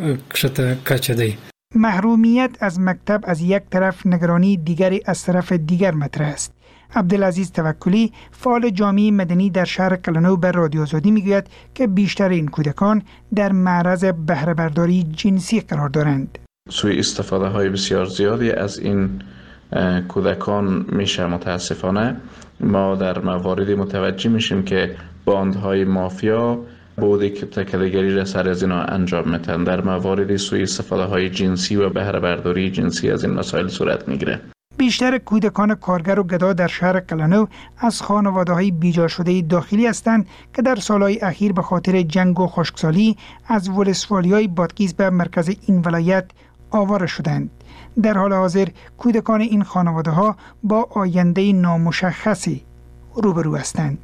محرومیت از مکتب از یک طرف، نگرانی دیگری از طرف دیگر مطرح است. عبدالعزیز توکلی فعال جامعه مدنی در شهر قلعه نو به رادیو آزادی میگوید که بیشتر این کودکان در معرض بهره برداری جنسی قرار دارند. سوء استفاده های بسیار زیادی از این کودکان میشه. متاسفانه ما در مواردی متوجه میشیم که باندهای مافیا بودی که تکله‌گری را سر از اینا انجام میدن. در موارد سوء استفاده های جنسی و بهره برداری جنسی از این مسائل صورت میگیره. بیشتر کودکان کارگر و گدا در شهر قلعه نو از خانواده‌های بیجا شده داخلی هستند که در سالهای اخیر به خاطر جنگ و خشکسالی از ولسوالی‌های بادغیس به مرکز این ولایت آواره شدند. در حال حاضر کودکان این خانواده‌ها با آینده نامشخصی روبرو هستند.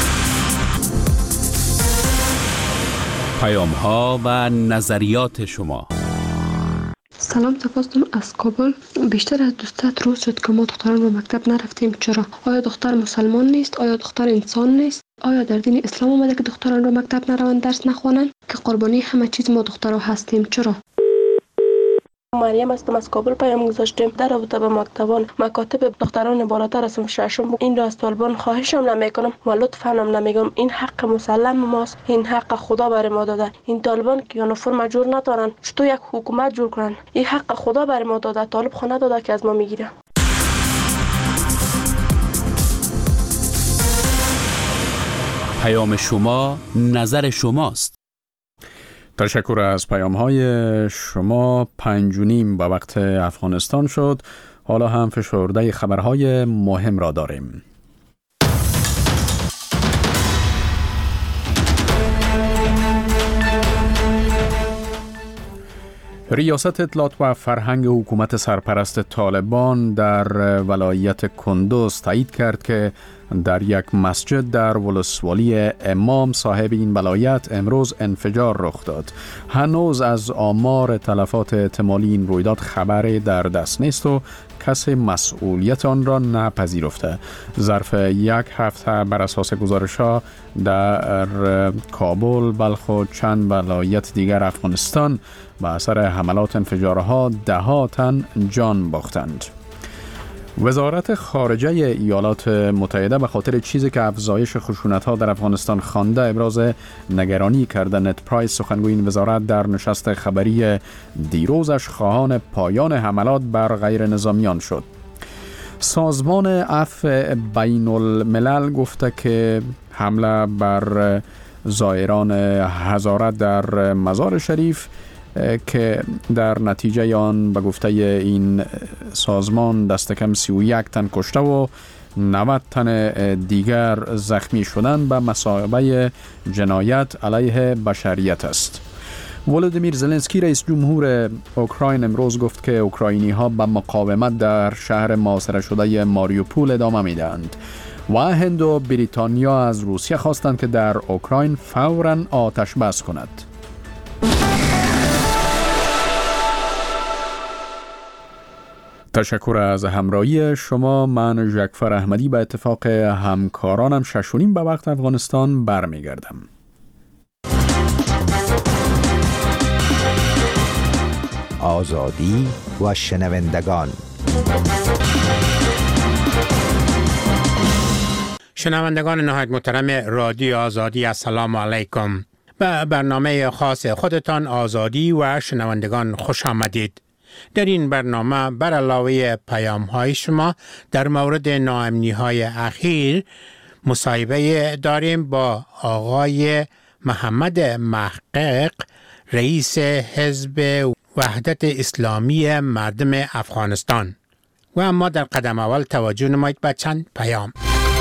پیام‌ها و نظریات شما. سلام، سپاس دارم از کابل. بیشتر از دوستت روز شد که ما دختران به مکتب نرفتیم. چرا؟ آیا دختر مسلمان نیست؟ آیا دختر انسان نیست؟ آیا در دین اسلام اومده که دختران رو مکتب نروند درس نخوانند؟ که قربانی همه چیز ما دخترها هستیم. چرا؟ مریم هستم، از کابل پیام گذاشتیم در رابطه به مکتبان مکاتب دختران بالاتر از ششم. این را از طالبان خواهشم نمیکنم و لطفا هم نمیگم، این حق مسلم ماست، این حق خدا بر ما داده. این طالبان که یونیفرم جور ندارن، چطور یک حکومت جور کنن؟ این حق خدا بر ما داده، طالب خونه داده که از ما میگیره. پیام شما، نظر شماست. تشکر از پیام های شما. پنج و نیم به وقت افغانستان شد. حالا هم فشرده خبرهای مهم را داریم. ریاست اطلاعات و فرهنگ حکومت سرپرست طالبان در ولایت کندوز تایید کرد که در یک مسجد در ولسوالی امام صاحب این ولایت امروز انفجار رخ داد. هنوز از آمار تلفات احتمالی این رویداد خبری در دست نیست و کسی مسئولیت آن را نپذیرفته. ظرف یک هفته بر اساس گزارش‌ها در کابل، بلخ و چند ولایت دیگر افغانستان به اثر حملات انفجارها ده ها تن جان باختند. وزارت خارجه ایالات متحده به خاطر چیزی که افزایش خشونت‌ها در افغانستان خوانده ابراز نگرانی کرده. نت پرایس سخنگوی این وزارت در نشست خبری دیروزش خواهان پایان حملات بر غیر نظامیان شد. سازمان عفو بین الملل گفته که حمله بر زائران حضارت در مزار شریف که در نتیجه آن به گفته این سازمان دست کم سی و یک تن کشته و نود تن دیگر زخمی شدن به مثابه جنایت علیه بشریت است. ولودیمیر زلنسکی رئیس جمهور اوکراین امروز گفت که اوکراینی ها به مقاومت در شهر محاصره شده ماریوپول ادامه میدهند و هند و بریتانیا از روسیه خواستند که در اوکراین فوراً آتش بس کند. تشکر از همراهی شما. من ژکفر احمدی به اتفاق همکارانم ششونیم به وقت افغانستان برمیگردم. آزادی و شنوندگان. شنوندگان نهایت محترم رادیو آزادی، السلام علیکم. به برنامه خاص خودتان آزادی و شنوندگان خوش آمدید. در این برنامه بر علاوه پیام های شما در مورد ناامنی های اخیر مصاحبه داریم با آقای محمد محقق، رئیس حزب وحدت اسلامی مردم افغانستان. و اما در قدم اول توجه نمایید به چند پیام.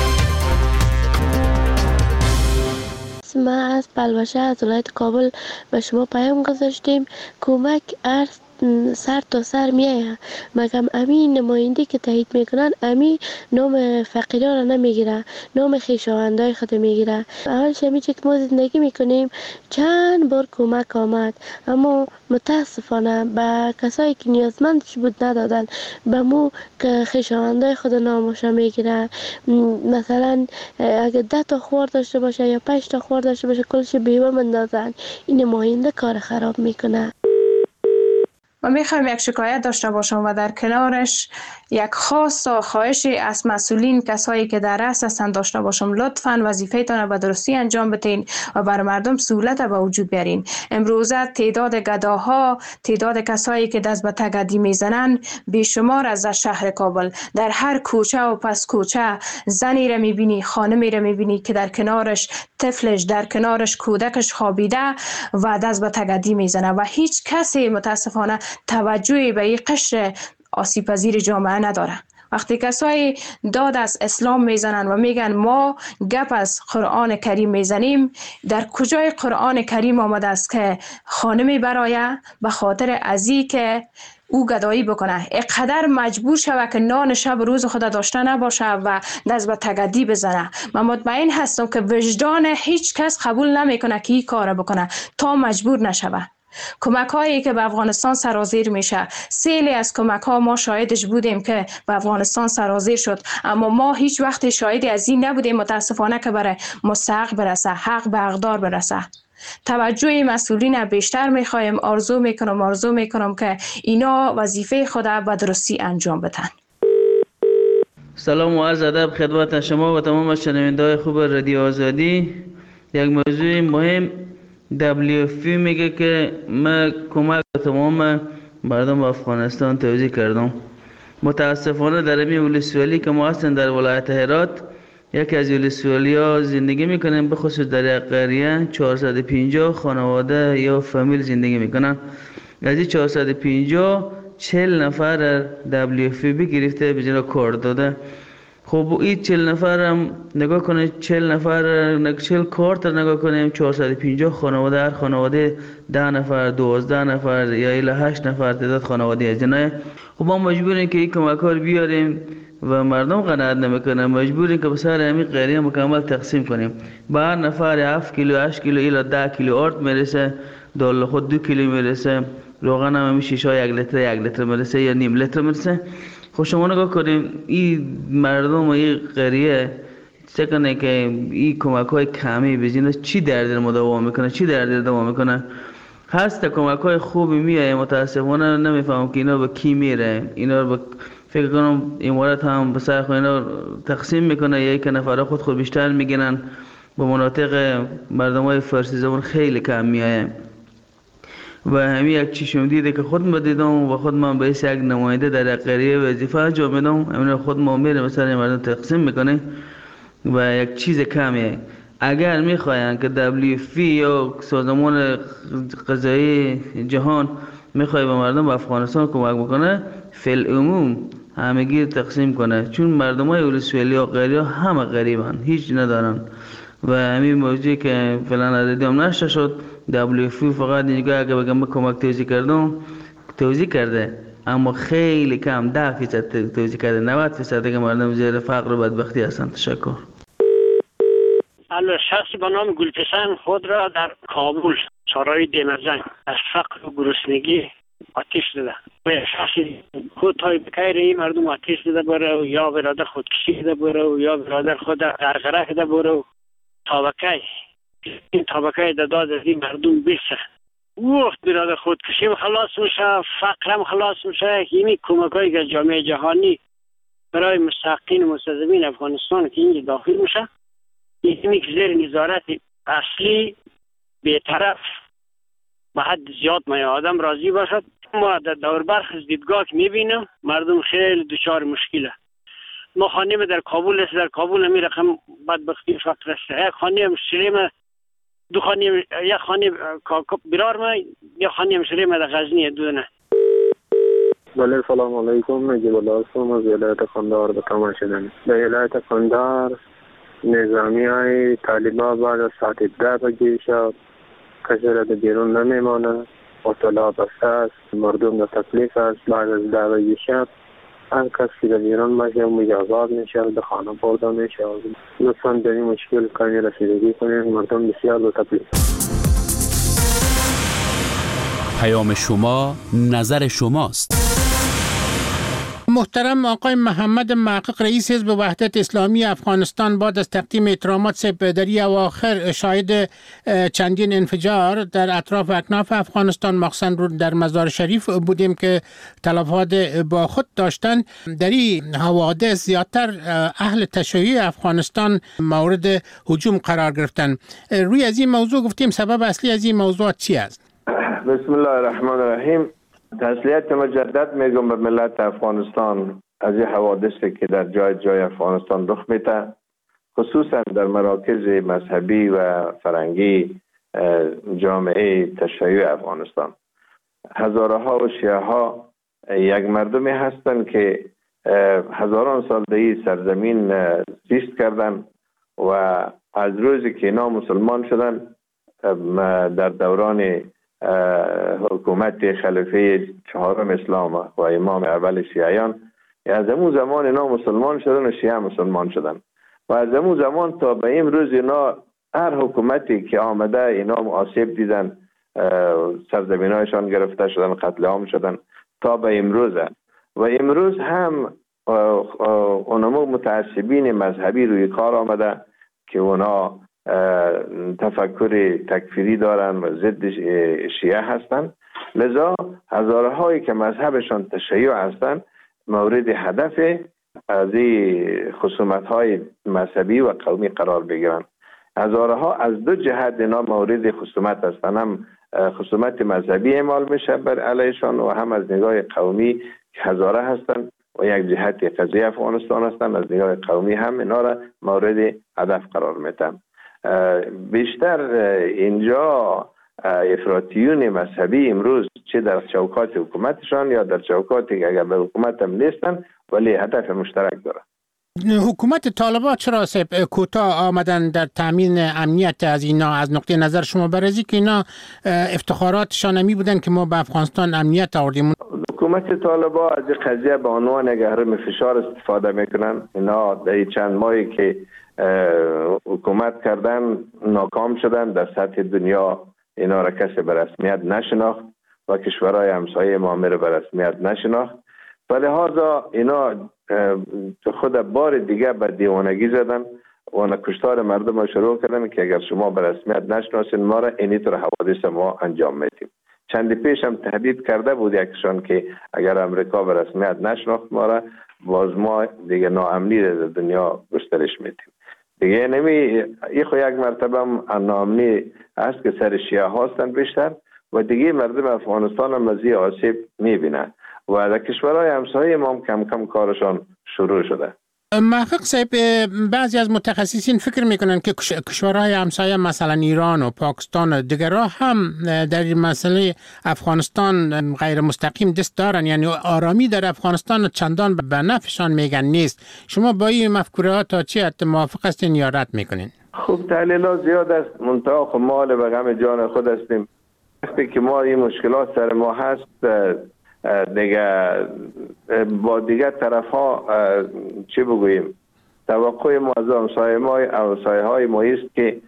ما از بلوشه از ولایت کابل به شما پیام گذاشتیم. کمک ارز سر تا سر میایه، مگم امی نماینده که تایید میکنن امی نام فقیران را نمیگیره، نام خویشاوندای خود میگیره. اول شمی که ما زندگی میکنیم چند بار کمک آمد، اما متاسفانه به کسایی که نیازمندش بود ندادن. به مو که خویشاوندای خود نامشا میگیره، مثلا اگه ده تا خوار داشته باشه یا پنج تا خوار داشته باشه کلش بیوه مندازن. این نماینده کار خراب میکنه. و میخوایم یک شکایت داشته باشم و در کنارش یک خواست و خواهشی از مسئولین، کسایی که در رأس هستند داشته باشم. لطفاً وظیفه‌تان را به درستی انجام بدین و بر مردم سهولت به وجود بیارین. امروزه تعداد گداها، تعداد کسایی که دست به تگدی میزنن بیشمار از شهر کابل. در هر کوچه و پس کوچه زنی را میبینی، خانمی را میبینی که در کنارش طفلش، در کنارش کودکش خوابیده و دست به تگدی میزنه و هیچ کسی متاسفانه توجهی به این قشر آسیب پذیر جامعه نداره. وقتی کسایی داد از اسلام میزنن و میگن ما گپ از قرآن کریم میزنیم، در کجای قرآن کریم آمده است که خانمی برای به خاطر ازی که او گدایی بکنه اقدر مجبور شود که نان شب روز خود داشته نباشه و دست به تگدی بزنه؟ من مطمئن هستم که وجدان هیچ کس قبول نمیکنه که این کار بکنه تا مجبور نشوه. کمک هایی که به افغانستان سرازیر میشه، سیلی از کمک ها ما شاهدش بودیم که به افغانستان سرازیر شد، اما ما هیچ وقت شاهدی از این نبودیم متاسفانه که برای مستحق برسه، حق به حقدار برسه. توجه مسئولین بیشتر میخوایم. آرزو میکنم آرزو میکنم که اینا وظیفه خود به درستی انجام بدن. سلام و عرض ادب خدمت شما و تمام شنونده‌های خوب رادیو آزادی. یک موضوع مهم، دبلیو اف پی میگه که من کمک به تمام مردم افغانستان توزیع کردم. متاسفانه در این ولسوالی که ما هستیم در ولایت هرات، یکی از ولسوالی ها زندگی میکنیم، به خصوص در یک قریه چهارصد و پنجاه خانواده یا فامیل زندگی میکنن. از این چهارصد و پنجاه چهل نفر دبلیو اف پی گرفته به جنا کار داده. خب این چهل نفر هم نگاه کنید، چهل نفر چهل کارت نگاه کنیم، چهارصد و پنجاه خانواده، هر خانواده ده نفر، دوازده نفر یا الی هشت نفر تعداد خانواده از جناه. خب ما مجبوریم که این کمک ها بیاریم و مردم قناعت نمیکنن، مجبوریم که به سر همین قریه مکمل تقسیم کنیم. به هر نفر هفت کیلو، هشت کیلو الی ده کیلو آرد میرسه، دال خود دو کیلو میرسه، روغن هم همی شیشه ها یک لیتر یک لیتر میرسه یا نیم لیتر میرسه. خب شما نگاه کنیم این مردم و این قریه چکنه که این کمک های کمی بزینه چی درد ما دوام میکنه، چی درد دوام میکنه. هست کمک های خوبی میایه، متاسفانه نمیفهم که اینا به کی میره. اینا رو فکر کنم امارات هم به سر خود اینا تقسیم میکنه یا یک نفر خود خود بیشتر میگیرن. به مناطق مردم های فارسی زبان خیلی کم میایه و همین یک چیشم دیده که خود ما دیدم و خود من به یک نماینده در قریه وظیفه انجام میدم. همین خود ما میره مثلا مردم تقسیم میکنه و یک چیز کمیه. اگر میخواین که دبلیو اف پی یا سازمان غذایی جهان میخواد به مردم افغانستان کمک بکنه، فی العموم همگی تقسیم کنه، چون مردم های ولسوالی و قریه همه غریبن، هیچ ندارن. و همین موضوعی که فعلا عددیم نشته شد، دبلیو اف پی فقط اینجا اگه بگم کمک توزیع کردم توزیع کرده، اما خیلی کم، ده فیصد توزیع کرده. نود فیصد که مردم زیر فقر و بدبختی هستند. تشکر. الو، شخصی به نام گلپسند خود را در کابل سرای دمزنگ از فقر و گرسنگی آتش داده و شخصی خود تای بکیر این مردم آتش داده بره و یا برادر خودکشی ده بره و یا برادر خود غرغره ده بره و طابقه این طابقه داد از این مردم بیسه. وقت برادر خودکشی خلاص میشه، فقرم خلاص میشه. همین کمکایی که جامعه جهانی برای مستحقین و مستضعفین افغانستان که اینجا داخل میشه، اینمی که زیر نظارت اصلی بی‌طرف به حد زیاد ما آدم راضی باشد. ما در دور برخ از دیدگاه که میبینم مردم خیلی دچار مشکله. ما خانه در کابل است، در کابل همی رقم بدبختی فقر است. یک خانه مسلم دو خانه، یک خانه کاکب برار ما، یک خانه مسلم در غزنی دونه. بله، سلام علیکم. نجیب الله هستم از ولایت قندهار به تمام شدن. در ولایت قندهار نظامی های طالبان بعد از ساعت ده بجه شب کسی را در بیرون نمیمانه، اطلاع بسته است، مردم در تکلیف است. بعد از ده بجه شب هر کس که در بیرون باشه مجازات میشه، به خانه برده میشه. لطفا در این مشکل کمی رسیدگی کنید، مردم بسیار در تکلیف است. پیام شما نظر شماست. محترم آقای محمد محقق، رئیس حزب وحدت اسلامی افغانستان، بعد از تقدیم احترامات سه در اواخر شاهد چندین انفجار در اطراف اکناف افغانستان، مخصوصا در مزار شریف بودیم که تلفات با خود داشتند. در این حوادث زیادتر اهل تشیع افغانستان مورد هجوم قرار گرفتند. روی از این موضوع گفتیم سبب اصلی از این موضوعات چی است؟ بسم الله الرحمن الرحیم. تسلیت مجدد میگم به ملت افغانستان از این حوادثی که در جای جای افغانستان رخ میده، خصوصا در مراکز مذهبی و فرهنگی جامعه تشیع افغانستان. هزارها و شیعه ها یک مردمی هستند که هزاران سال در این سرزمین زیست کردن و از روزی که اینا مسلمان شدن در دوران حکومت خلیفه چهارم اسلام و امام اول شیعیان، از امون زمان اینا مسلمان شدن و شیعه مسلمان شدن و از امون زمان تا به این روز اینا هر حکومتی که آمده اینا آسیب دیدن، سرزمینایشان گرفته شدن، قتل عام شدن تا به امروزه. و امروز هم اونمو متعصبین مذهبی روی کار آمده که اونا تفکر تکفیری دارن و ضد شیعه هستند. لذا هزارهایی که مذهبشان تشیع هستند مورد هدف از این خصومت‌های مذهبی و قومی قرار بگیرند. هزارها از دو جهت اینا مورد خصومت هستند، هم خصومت مذهبی اعمال میشه بر علیشان و هم از نگاه قومی که هزاره هستند و یک جهت قضیه افغانستان هستند، از نگاه قومی هم اینا را مورد هدف قرار میدن. بیشتر اینجا افراطیون مذهبی امروز چه در چوکات حکومتشان یا در چوکاتی که اگر به حکومت هم نیستن ولی هدف مشترک دارن. حکومت طالبان چرا سب کوتاه آمدن در تامین امنیت از اینا؟ از نقطه نظر شما برازی که اینا افتخاراتشان نمی بودن که ما به افغانستان امنیت آوردیم؟ حکومت طالبان از این قضیه به عنوان گهرم فشار استفاده میکنن. اینا در چند ماهی که حکومت کردن ناکام شدن، در سطح دنیا اینا را کسی به رسمیت نشناخت و کشورهای همسایه ما را به رسمیت نشناخت و لحاظا اینا خود بار دیگه به دیوانگی زدن و کشتار مردم را شروع کردن که اگر شما به رسمیت نشناسین ما را اینی طور حوادث ما انجام میدیم. چند پیش هم تهدید کرده بود یکشان که اگر امریکا به رسمیت نشناخت ما را باز ما دیگه ناامنی در دنیا گسترش میدیم. دیگه نمی این خو یک مرتبه هم ناامنی است که سر شیعه هستند بیشتر و دیگه مردم افغانستان هم از این آسیب میبینن و در کشورهای همسایه ما هم کم کم کارشان شروع شده. محقق صاحب، بعضی از متخصصین فکر میکنن که کشورهای همسایه مثلا ایران و پاکستان و دیگرها هم در این مسئله افغانستان غیر مستقیم دست دارن، یعنی آرامی در افغانستان چندان به نفعشان میگن نیست. شما با این مفکوره تا چی حد موافق هستین یا رد میکنین؟ خوب تحلیلات زیاد است، منتها خب ما به غم جان خود هستیم. وقتی که ما این مشکلات سر ما هست دیگه با دیگه طرف ها چی بگوییم، توقع ما از همسایه ما همسایه های ما است که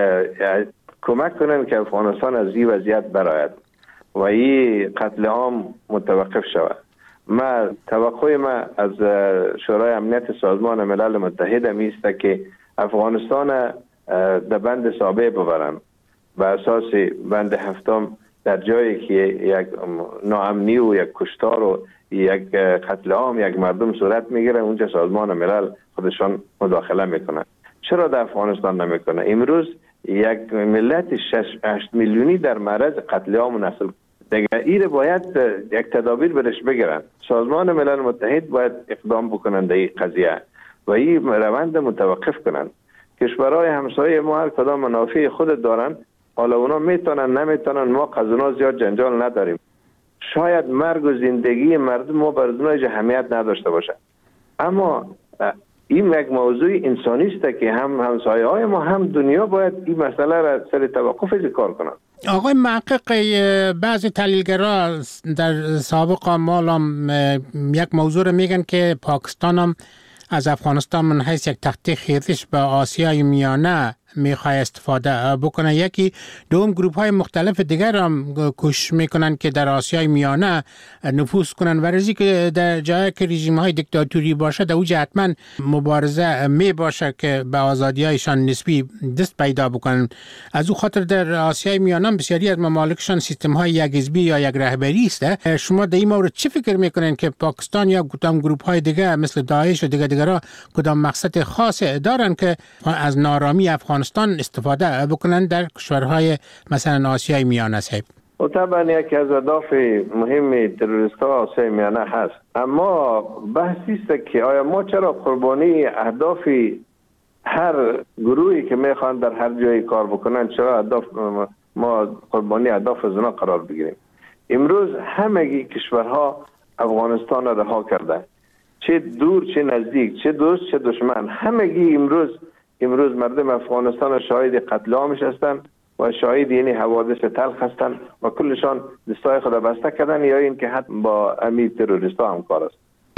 کمک کنن که افغانستان از این وضعیت برآید و این قتل عام متوقف شود. ما توقع ما از شورای امنیت سازمان ملل متحد است که افغانستان در بند سابع ببرن به اساس بند هفتم، در جایی که یک ناامنی و یک کشتار و یک قتل عام یک مردم صورت میگیره اونجا سازمان ملل خودشان مداخله میکنن. چرا در افغانستان نمیکنه؟ امروز یک ملت شش هشت میلیونی در معرض قتل عام و نسل دیگه این باید یک تدابیر برش بگیرن. سازمان ملل متحد باید اقدام بکنن در این قضیه و این روند متوقف کنن. کشورهای همسایه ما هر کدام منافع خود دارن، حالا اونا میتونن نمیتونن، ما قضانا زیاد جنجال نداریم. شاید مرگ و زندگی مردم ما بر اونها اهمیت نداشته باشه، اما این یک موضوع انسانی است که هم همسایه های ما هم دنیا باید این مسئله را سر توقف کار کنند. آقای محقق، بعضی تحلیلگرا در سابق مالام یک موضوع را میگن که پاکستان هم از افغانستان من حیث یک تخته خیزش به آسیای میانه میخواه استفاده بکنه. یکی دوم گروپ های مختلف دیگر هم کوشش میکنن که در آسیای میانه نفوذ کنن و رزی که در جایی که رژیم های دیکتاتوری باشه در اوج حتما مبارزه می باشه که به آزادی هایشان نسبی دست پیدا بکنن. از او خاطر در آسیای میانه بسیاری از ممالکشان سیستم های یک حزبی یا یک رهبری است. شما در این مورد چه فکر میکنین که پاکستان یا کدام گروپ های دیگه مثل داعش و دیگه دیگرها کدام مقصد خاص دارن که از نارامی افغانستان استفاده بکنن در کشورهای مثلا آسیای میانه؟ صاحب، و طبعا یکی از اهداف مهم تروریست ها آسیای میانه هست، اما بحثی است که آیا ما چرا قربانی اهداف هر گروهی که میخوان در هر جایی کار بکنن چرا اهداف ما قربانی اهداف از اونا قرار بگیریم؟ امروز همگی کشورها افغانستان را رها کرده، چه دور چه نزدیک، چه دوست چه دشمن، همگی امروز امروز مردم افغانستان شاهد قتل عامش هستند و شاهد یعنی حوادث تلخ هستند و کلشان دستای خود بسته کردن یا این که حتی با امی تروریست ها همکار است.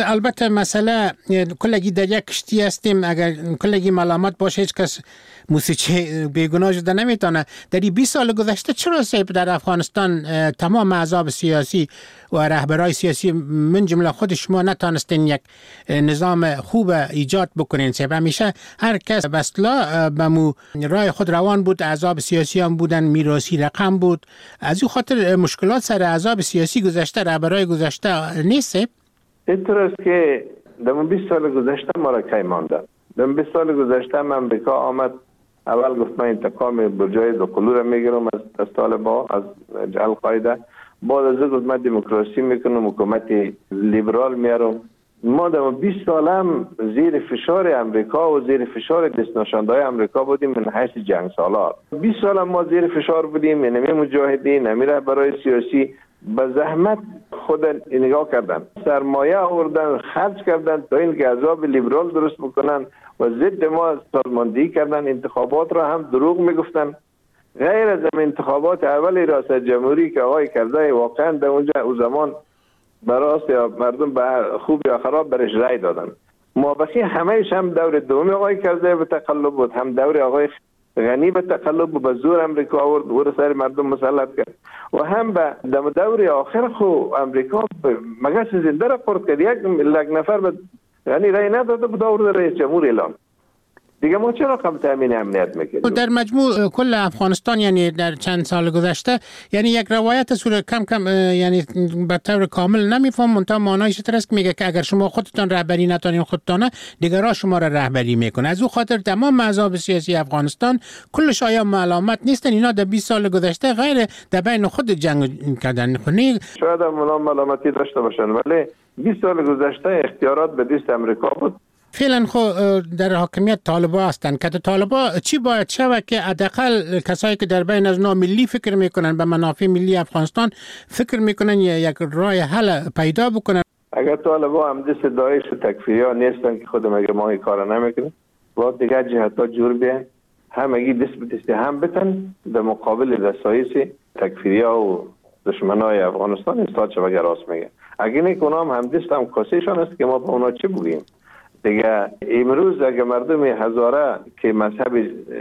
البته مسئله کلگی در یک کشتی هستیم، اگر کلگی ملامت باشه هیچ کس موسیقی بیگناه شده نمیتونه. در این بیست سال گذشته چرا سیب در افغانستان تمام احزاب سیاسی و رهبرای سیاسی من جمله خود شما نتانستین یک نظام خوب ایجاد بکنین؟ سیب همیشه هر کس بسلا به مو رای خود روان بود، احزاب سیاسی هم بودن، میراثی رقم بود. از این خاطر مشکلات سر احزاب سیاسی گذشته، رهبرای گذشته نیست. اینطور است که در بیست سال گذشته ما را کی مانده. در بیست سال گذشته امریکا آمد، اول گفت من انتقام برجای دوقلو را میگیرم از, از طالبان، از القاعده. بعد از گفت من دموکراسی میکنم، حکومت لیبرال میارم. ما در بیست سال هم زیر فشار امریکا و زیر فشار دست نشاندهای امریکا بودیم من حیث جنگ سالار. بیست سال هم ما زیر فشار بودیم، یعنی مجاهدین، نمیره برای سیاسی به زحمت خود نگاه کردن، سرمایه آوردن، خرج کردن تا اینکه احزاب لیبرال درست بکنن و ضد ما سازماندهی کردن. انتخابات را هم دروغ میگفتن. غیر از انتخابات اول ریاست جمهوری که آقای کرزی واقعا در اونجا او زمان براست یا مردم به خوب یا خراب برش رای دادن. مابقی همهش هم دور دوم آقای کرزی به تقلب بود، هم دور آقای غنی به تقلب و به زور امریکا آورد و سر مردم مسلط کرد، و هم به دور آخر خو امریکا مگس زنده را پرد کرد. یک نفر به غنی رای نداده بود، آورد رئیس جمهور اعلان. دیگه ما چرا کم تامین امنیت میکنیم؟ در مجموع کل افغانستان یعنی در چند سال گذشته یعنی یک روایت صورت کم کم یعنی به طور کامل نمیفهم، منتها معنایش این است که میگه که اگر شما خودتان رهبری نتونین خودتان دیگران شما را رهبری میکنه. از او خاطر تمام احزاب سیاسی افغانستان کلش آیا ملامت نیستن؟ اینا در بیست سال گذشته غیر در بین خود جنگ کردن. خونی شاید هم ملامتی داشته باشن، ولی بیست سال گذشته اختیارات به دست امریکا بود. فعلا خو در حاکمیت طالبا هستند که طالبا چی باید شود که حداقل کسایی که در بین از نوع ملی فکر میکنن، به منافع ملی افغانستان فکر میکنن، یک راه حل پیدا بکنن؟ اگر طالبا هم دست داعش و تکفیریا نیستن که خود مگه ما این کارا نمیکنیم، باید دیگه جهتا جور بیان، همگی دست به دست هم بتن در مقابل دستایش تکفیریا و دشمنای افغانستان استاد شو اگر راست میگه. اگه نه کنام هم دست هم کاسهشان است که ما به اونا چه بگیم. دیگه امروز اگه مردم هزاره که مذهب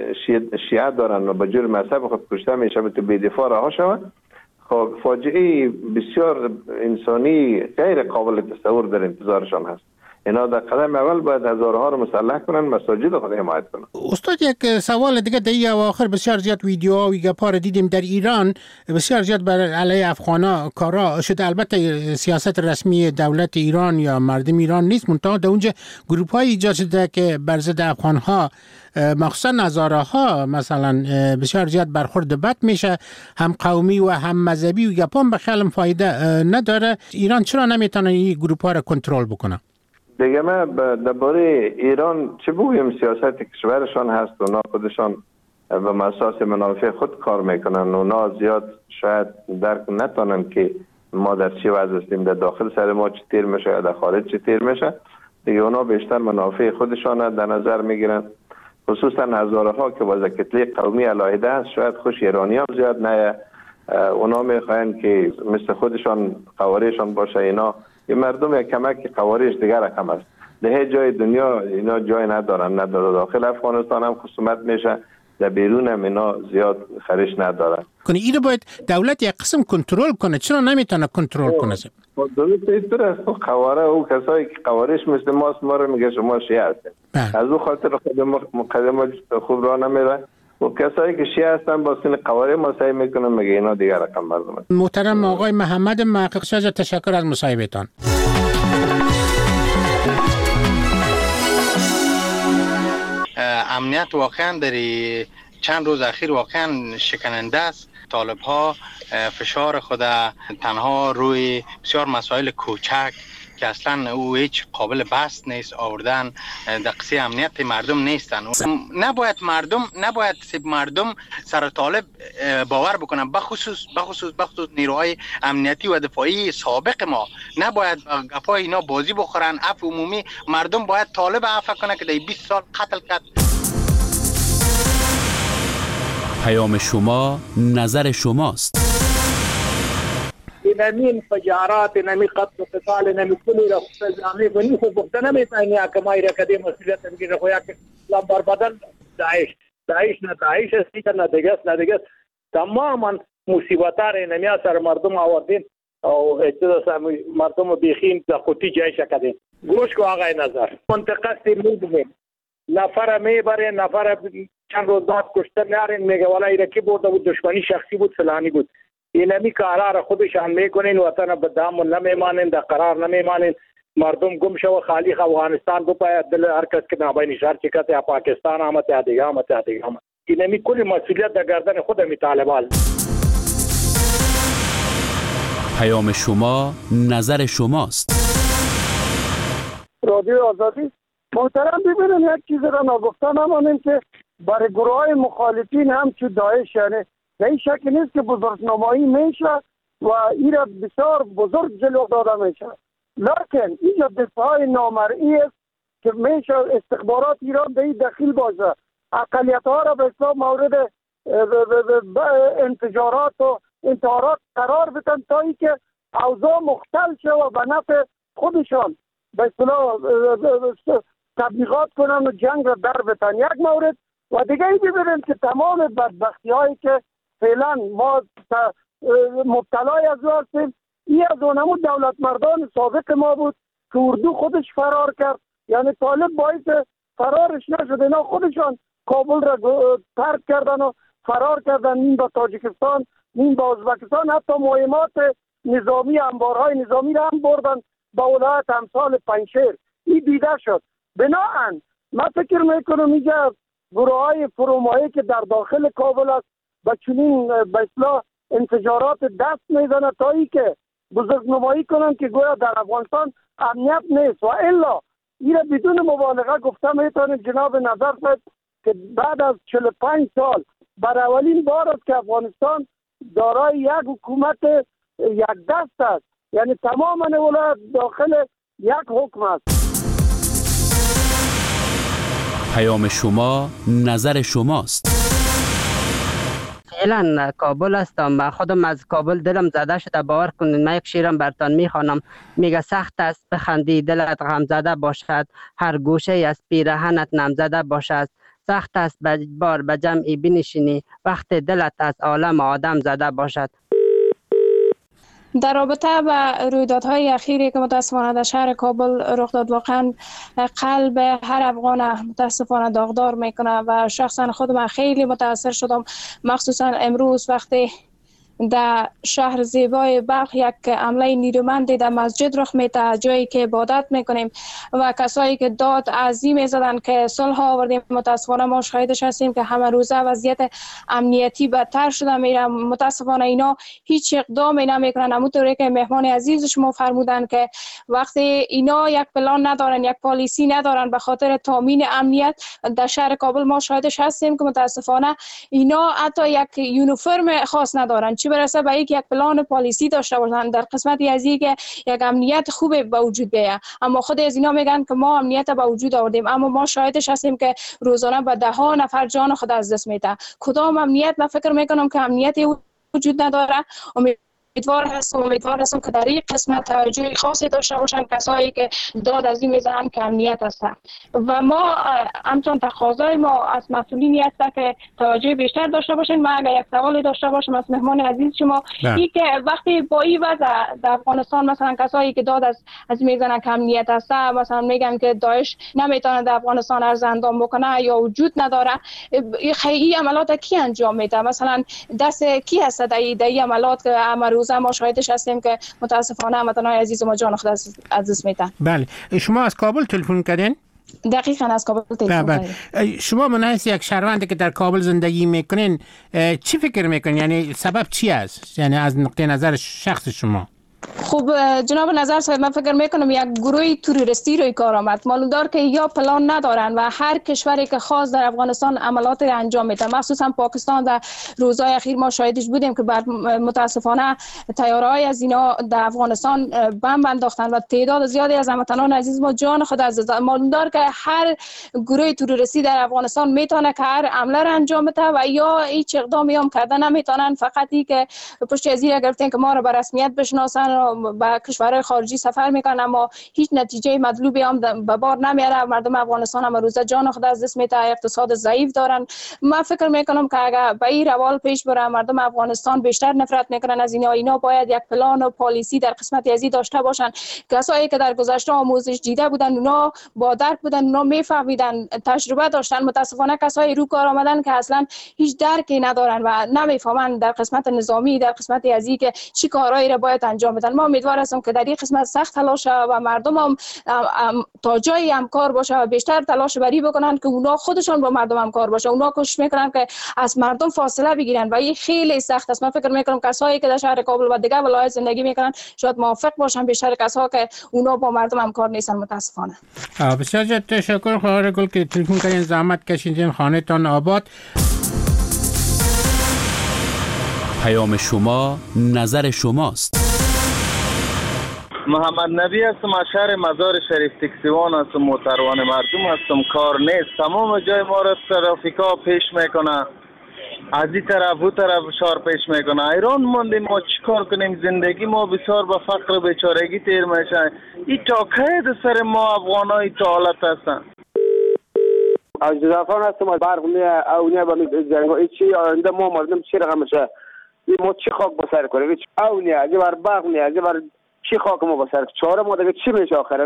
شیعه دارن و به جور مذهب خود کشته میشه به تو بی‌دفاع رها شود، خب فاجعه بسیار انسانی غیر قابل تصور در انتظارشان هست. اینا در قدم اول باید هزارها رو مسلح کنن، مساجد خود حمایت کنن. استاد یک سوال دیگه در این اواخر بسیار زیاد ویدیوها و گپا دیدیم در ایران بسیار زیاد بر علیه افغانا کارا شده. البته سیاست رسمی دولت ایران یا مردم ایران نیست، منتها در اونجا گروپ های ایجاد شده که بر ضد افغانها مخصوصا هزاره ها مثلا بسیار زیاد برخورد بد میشه، هم قومی و هم مذهبی و گپا به خیلی فایده نداره. ایران چرا نمیتونه این گروپ ها را کنترل بکنه؟ دیگه ما درباره ایران چه بگویم؟ سیاست کشورشان هست و اونا خودشان و اساس منافع خود کار میکنن. اونا زیاد شاید درک نتونن که ما در چه وضع هستیم، در داخل سر ما چه تیر میشه یا در خارج چه تیر میشه. دیگه اونا بیشتر منافع خودشان در نظر میگیرن، خصوصا هزاره ها که باز کتله قومی علاهده هست. شاید خوش ایرانی هم زیاد نه، اونا میخواین که مثل خودشان قواریشان باشه. اینا این مردم یک کمک قواریش دیگر رقم است. ده جای دنیا اینا جای ندارن، نه در داخل افغانستان هم خصومت میشه، در بیرون هم اینا زیاد خریش ندارن. کنه اینو باید دولت یک قسم کنترل کنه، چرا نمیتونه کنترل کنه؟ دولت اینطور است، قواره او کسایی که قواریش مثل ماست ما رو میگه شما شیعه هستید، از او خاطر خود مقدمه خوب راه نمیره. و کسایی که شیعه هستن با سین قواره ما سعی میکنن مگه اینا دیگر رقم مردم هست. محترم آقای محمد محقق شجاع، تشکر از مصاحبهتان. امنیت واقعا در چند روز اخیر واقعا شکننده است. طالب ها فشار خود تنها روی بسیار مسائل کوچک که اصلا او هیچ قابل بحث نیست آوردن در قصه امنیت مردم نیستن. نباید مردم نباید مردم سر طالب باور بکنن، بخصوص بخصوص بخصوص نیروهای امنیتی و دفاعی سابق ما نباید گپای اینا بازی بخورن. عفو عمومی مردم باید طالب عفو کنه که در بیست سال قتل کرد. پیام شما نظر شماست. این نمی انفجارات نمی قتل و قتال نمی کلی را فزامی بنی خود بخته نمیتونی یا کمایی را کدی مسئولیت نمیگیره خویا که لامبار بدن داعش داعش نه داعش است نه دیگه است نه دیگه است تماما مصیبت‌ها را نمی اثر مردم آوردین او اجازه مردم بیخین در خودی جای شکدین گوش کو آقای نظر منطقه سیمون نفر میبره نفر چند روز بعد کشته میارین میگه والا ایرکی برده بود دشمنی شخصی بود فلانی بود این همی کارا را خودشان میکنین وطن به دامن نمیمانین در قرار نمیمانین مردم گم شو خالی افغانستان بپاید دل هر کس که نابین شهر چکت یا پاکستان آمد یا دیگه آمد یا دیگه آمد این همی کلی مسئولیت در گردن خود همی طالبان. پیام شما نظر شماست. رادیو آزادی محترم ببینیم یک چیز را نگفته نمانیم که برای گروه های مخالفین هم چو داعش یعنی به این شک نیست که بزرگنمایی میشه و این را بسیار بزرگ جلو داده میشه لیکن اینجا دفاع های نامرئی است که میشه استخبارات ایران به این دخیل باشه اقلیت ها را به اصلاح مورد انفجارات و انتحارات قرار بدن تا ای که اوضاع مختل شه و به نفع خودشان به اصطلاح تبلیغات کنن و جنگ را در بتن یک مورد و دیگه ای ببینیم که تمام بدبختی هایی که فعلا ما مبتلای از او هستیم این از اونمو دولت مردان سابق ما بود که اردو خودش فرار کرد یعنی طالب باعث فرارش نشد اینا خودشان کابل را ترک کردن و فرار کردن نیم با تاجیکستان نیم با ازبکستان حتی مهمات نظامی انبارهای نظامی را هم بردن با ولایت امثال پنجشیر این دیده شد بناهن من فکر میکنم اینجا گروه های فرومایی که در داخل کابل است و چنین به اصلاح انفجارات دست میزنه تا ای که بزرگنمایی کنن که گویا در افغانستان امنیت نیست و الا این بدون مبالغه گفته میتونه جناب نظر صاحب که بعد از چهل و پنج سال بر اولین بار است که افغانستان دارای یک حکومت یک دست است یعنی تمام ولایت داخل یک حکم است. پیام شما نظر شماست. فعلا کابل هستم من خودم از کابل دلم زده شده باور کنید من یک شیرم برتان میخوانم میگه سخت است بخندی دلت غم زده باشد هر گوشه از پیرهنت نم زده باشد سخت است بار به جمعی بنشینی وقت دلت از عالم آدم زده باشد. در رابطه با رویدادهای اخیری که متاسفانه در شهر کابل رخ داد واقعا قلب هر افغان متاسفانه داغدار میکنه و شخصا خودم خیلی متاثر شدم مخصوصا امروز وقتی در شهر زیبای بلخ یک حمله نیرومندی در مسجد رخ میده جایی که عبادت میکنیم و کسایی که داد عظیم زدن که صلح آوردیم متاسفانه ما شاهدش هستیم که همه روزه وضعیت امنیتی بدتر شده میره متاسفانه اینا هیچ اقدامی نمیکنن همونطوری که مهمان عزیز شما فرمودن که وقتی اینا یک پلان ندارن یک پالیسی ندارن به خاطر تامین امنیت در شهر کابل ما شاهدش هستیم که متاسفانه اینا حتی یک یونیفرم خاص ندارن چی برسه به یک یک پلان پالیسی داشته باشن در قسمتی از اینکه یک امنیت خوب به وجود بیاید اما خود از اینا میگن که ما امنیت به وجود آوردیم اما ما شاهدش هستیم که روزانه به ده ها نفر جان خود از دست میده کدام امنیت من فکر میکنم که امنیتی وجود نداره امیدوار هستم امیدوار هستم که در این قسمت توجه خاصی داشته باشن کسایی که داد از این میزنن که امنیت هستن و ما همچون تقاضای ما از مسئولینی هست که توجه بیشتر داشته باشین. من اگر یک سوالی داشته باشم از مهمان عزیز شما این که وقتی با این وضع در افغانستان مثلا کسایی که داد از از میزنن که امنیت هست مثلا میگن که داعش نمیتونه در افغانستان ارز اندام بکنه یا وجود نداره این عملات کی انجام میده مثلا دست کی هست در این عملات که روزه ما شاهدش هستیم که متاسفانه هموطنان عزیز ما جان خود از دست میدن. بله شما از کابل تلفن کردین؟ دقیقاً از کابل تلفن کردیم. شما من هست یک شهروندی که در کابل زندگی میکنین چی فکر میکنین یعنی سبب چی است یعنی از نقطه نظر شخص شما؟ خب جناب نظر صاحب، من فکر میکنم یک گروه تروریستی روی کار آمد. معلوم دار که یا پلان ندارن و هر کشوری که خاص در افغانستان عملات را انجام میده، مخصوصا پاکستان در روزهای اخیر ما شاهدش بودیم که بر متاسفانه طیاره‌های از اینا در افغانستان بمب انداختن و تعداد زیادی از هموطنان عزیز ما جان خود از دادن. معلوم دار که هر گروه تروریستی در افغانستان میتونه که هر عمله را انجام بده و یا هیچ اقدامی هم کرده نمیتونن، فقط این که پشت از این گرفتن که ما را به رسمیت بشناسن و به کشورهای خارجی سفر میکنن، اما هیچ نتیجه مطلوبی هم به بار نمیاره. مردم افغانستان هم روزه جان خود از دست میده، اقتصاد ضعیف دارن. من فکر میکنم که اگر به این روال پیش بره مردم افغانستان بیشتر نفرت میکنن از اینا. اینا باید یک پلان و پالیسی در قسمت ازی داشته باشن. کسایی که در گذشته آموزش دیده بودن، اونا با درک بودن، اونا میفهمیدن، تجربه داشتن. متاسفانه کسایی رو کار آمدن که اصلا هیچ درکی ندارن و نمیفهمن در قسمت نظامی، در قسمت ازی که چی کارهایی را باید انجام بدن. ما امیدوار هستم که در این قسمت سخت تلاش و مردم هم تا جایی همکار باشه و بیشتر تلاش بری بکنن که اونا خودشان با مردم همکار باشه. اونا کوشش میکنن که از مردم فاصله بگیرن و این خیلی سخت است. من فکر میکنم کسایی که در شهر کابل و دیگر ولایت زندگی میکنن شاید موافق باشن، بیشتر کسایی که اونا با مردم همکار نیستن متاسفانه. بسیار زیاد تشکر خواهر گل که تلفن کردین، زحمت کشیدین، خانه تان آباد. پیام شما نظر شماست. محمد نبی هستم، از شهر مزار شریف تکسیوان هستم، موتروان مردم هستم. کار نیست، تمام جای ما را ترافیکا پیش میکنه، از این طرف او طرف شار پیش میکنه. ایران موندیم، ما چیکار کنیم؟ زندگی ما بسیار به فقر و بیچارگی تیر میشه. این تا کی سر ما افغانای تا حالت هستن؟ از جزافان هستم، از برق میه اونیه با جنگ های چی آینده ما مردم چی رقم میشه؟ ما چی خاک بسر کنیم؟ اونیه اگه بر برق میه اگه بر چی خاک ما بسر چهار ما دیگه چی میشه آخره؟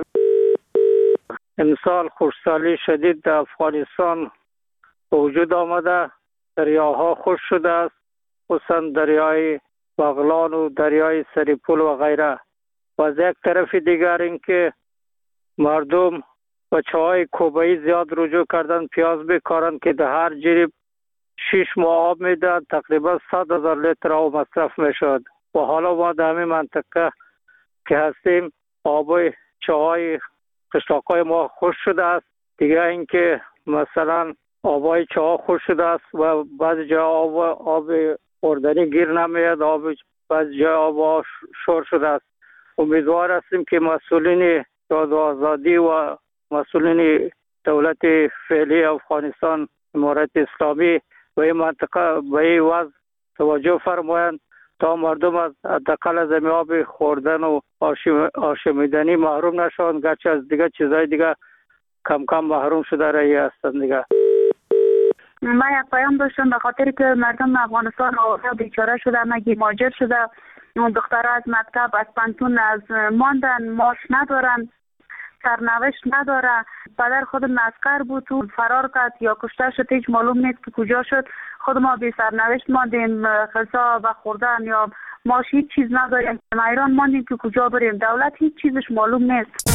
امسال خشکسالی شدید در افغانستان به وجود آمده، دریاها خشک شده است، خصوصا دریای بغلان و دریای سریپول و غیره. و از یک طرف دیگر اینکه مردم بچه‌های کوبایی زیاد رجوع کردن پیاز بکارن که در هر جریب شش ماه آب میدن، تقریبا صد هزار لیتر آب مصرف میشد. و حالا ما در همین منطقه که هستیم آب چاهای قشلاقای ما خشک شده است. دیگه اینکه مثلا آبای چاه خشک شده است و بعضی جا آب آب خوردنی گیر نمیاد، آب بعضی جا آب شور شده است. امیدوار هستیم که مسئولین داد و آزادی و مسئولین دولت فعلی افغانستان امارت اسلامی و این منطقه به این وضع توجه فرمایند تا مردم از حداقل از آب خوردن و آشامیدنی محروم نشوند، گرچه از دیگه چیزای دیگه کم کم محروم شده رایی هستند. دیگه من یک پیام داشتم به خاطر که مردم افغانستان بیچاره شده، مگی مهاجر شده، دخترها از مکتب از پانتون از ماندن، ماش ندارن، سرنوشت نداره. پدر خود مسکر بود تو فرار کرد یا کشته شد، هیچ معلوم نیست که کجا شد. خود ما بی سرنوشت ماندیم، غذا و خوردن یا ماش هیچ چیز نداریم. ما ایران ماندیم که کجا بریم، دولت هیچ چیزش معلوم نیست.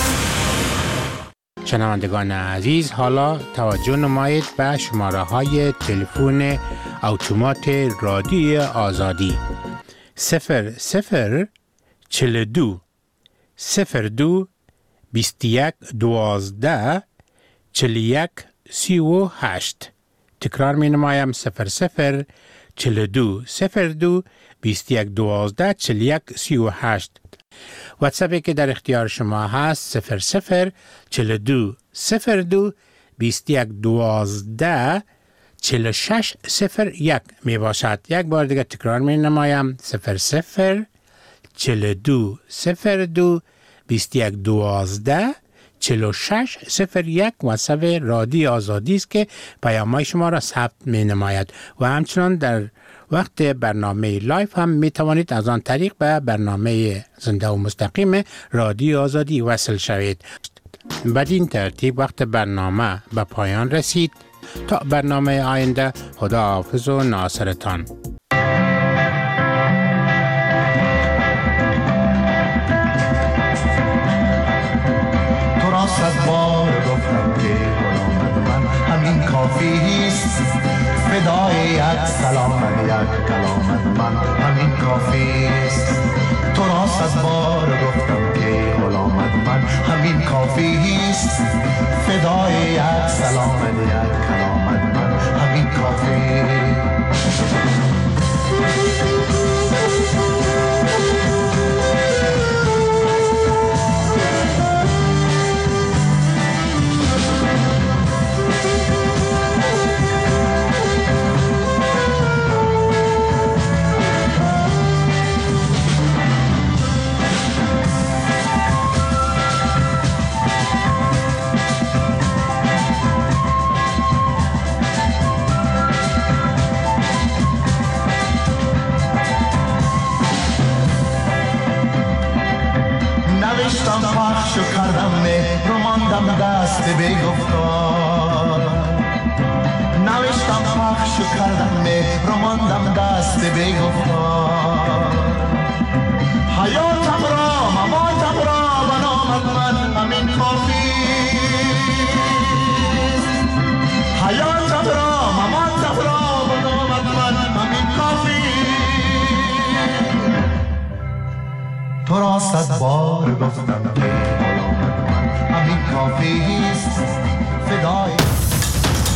شنوندگان عزیز، حالا توجه نمایید به شماره های تلفن اتومات رادیو آزادی صفر صفر چهل و دو صفر دو بیست و یک دوازده چهل و یک سی و هشت. تکرار می نمایم صفر صفر چهل و دو صفر دو بیست و یک دوازده چهل و یک سی و هشت. واتساپی که در اختیار شما هست صفر صفر چهل و دو صفر دو بیست و یک دوازده چهل و شش صفر یک می باشد. یک بار دیگه تکرار می نمایم صفر صفر چهل و دو صفر دو بیست و یک دوازده چهل و شش صفر یک. واتساپ رادیو آزادی است که پیام‌های شما را ثبت می نماید و همچنان در وقت برنامه لایف هم می توانید از آن طریق به برنامه زنده و مستقیم رادیو آزادی وصل شوید. بدین ترتیب وقت برنامه به پایان رسید. تا برنامه آینده، خدا حافظ و ناصرتان. تو را صد بار گفتم که غلامت من همین کافیست، فدای یک سلام یک کلامت من همین کافیست. تو را صد بار گفتم که غلامت من همین کافی است، فدای یک سلامت یک کلامت من همین کافی. نوشتم پخش و کردم مهر و ماندم دست بگفتار، نوشتم پخش و کردم مهر و ماندم دست بگفتار. حیاتم را مماتم را و نامت من همین کافی، حیاتم را مماتم را و نامت من همین کافی. تو را صد بار گفتم که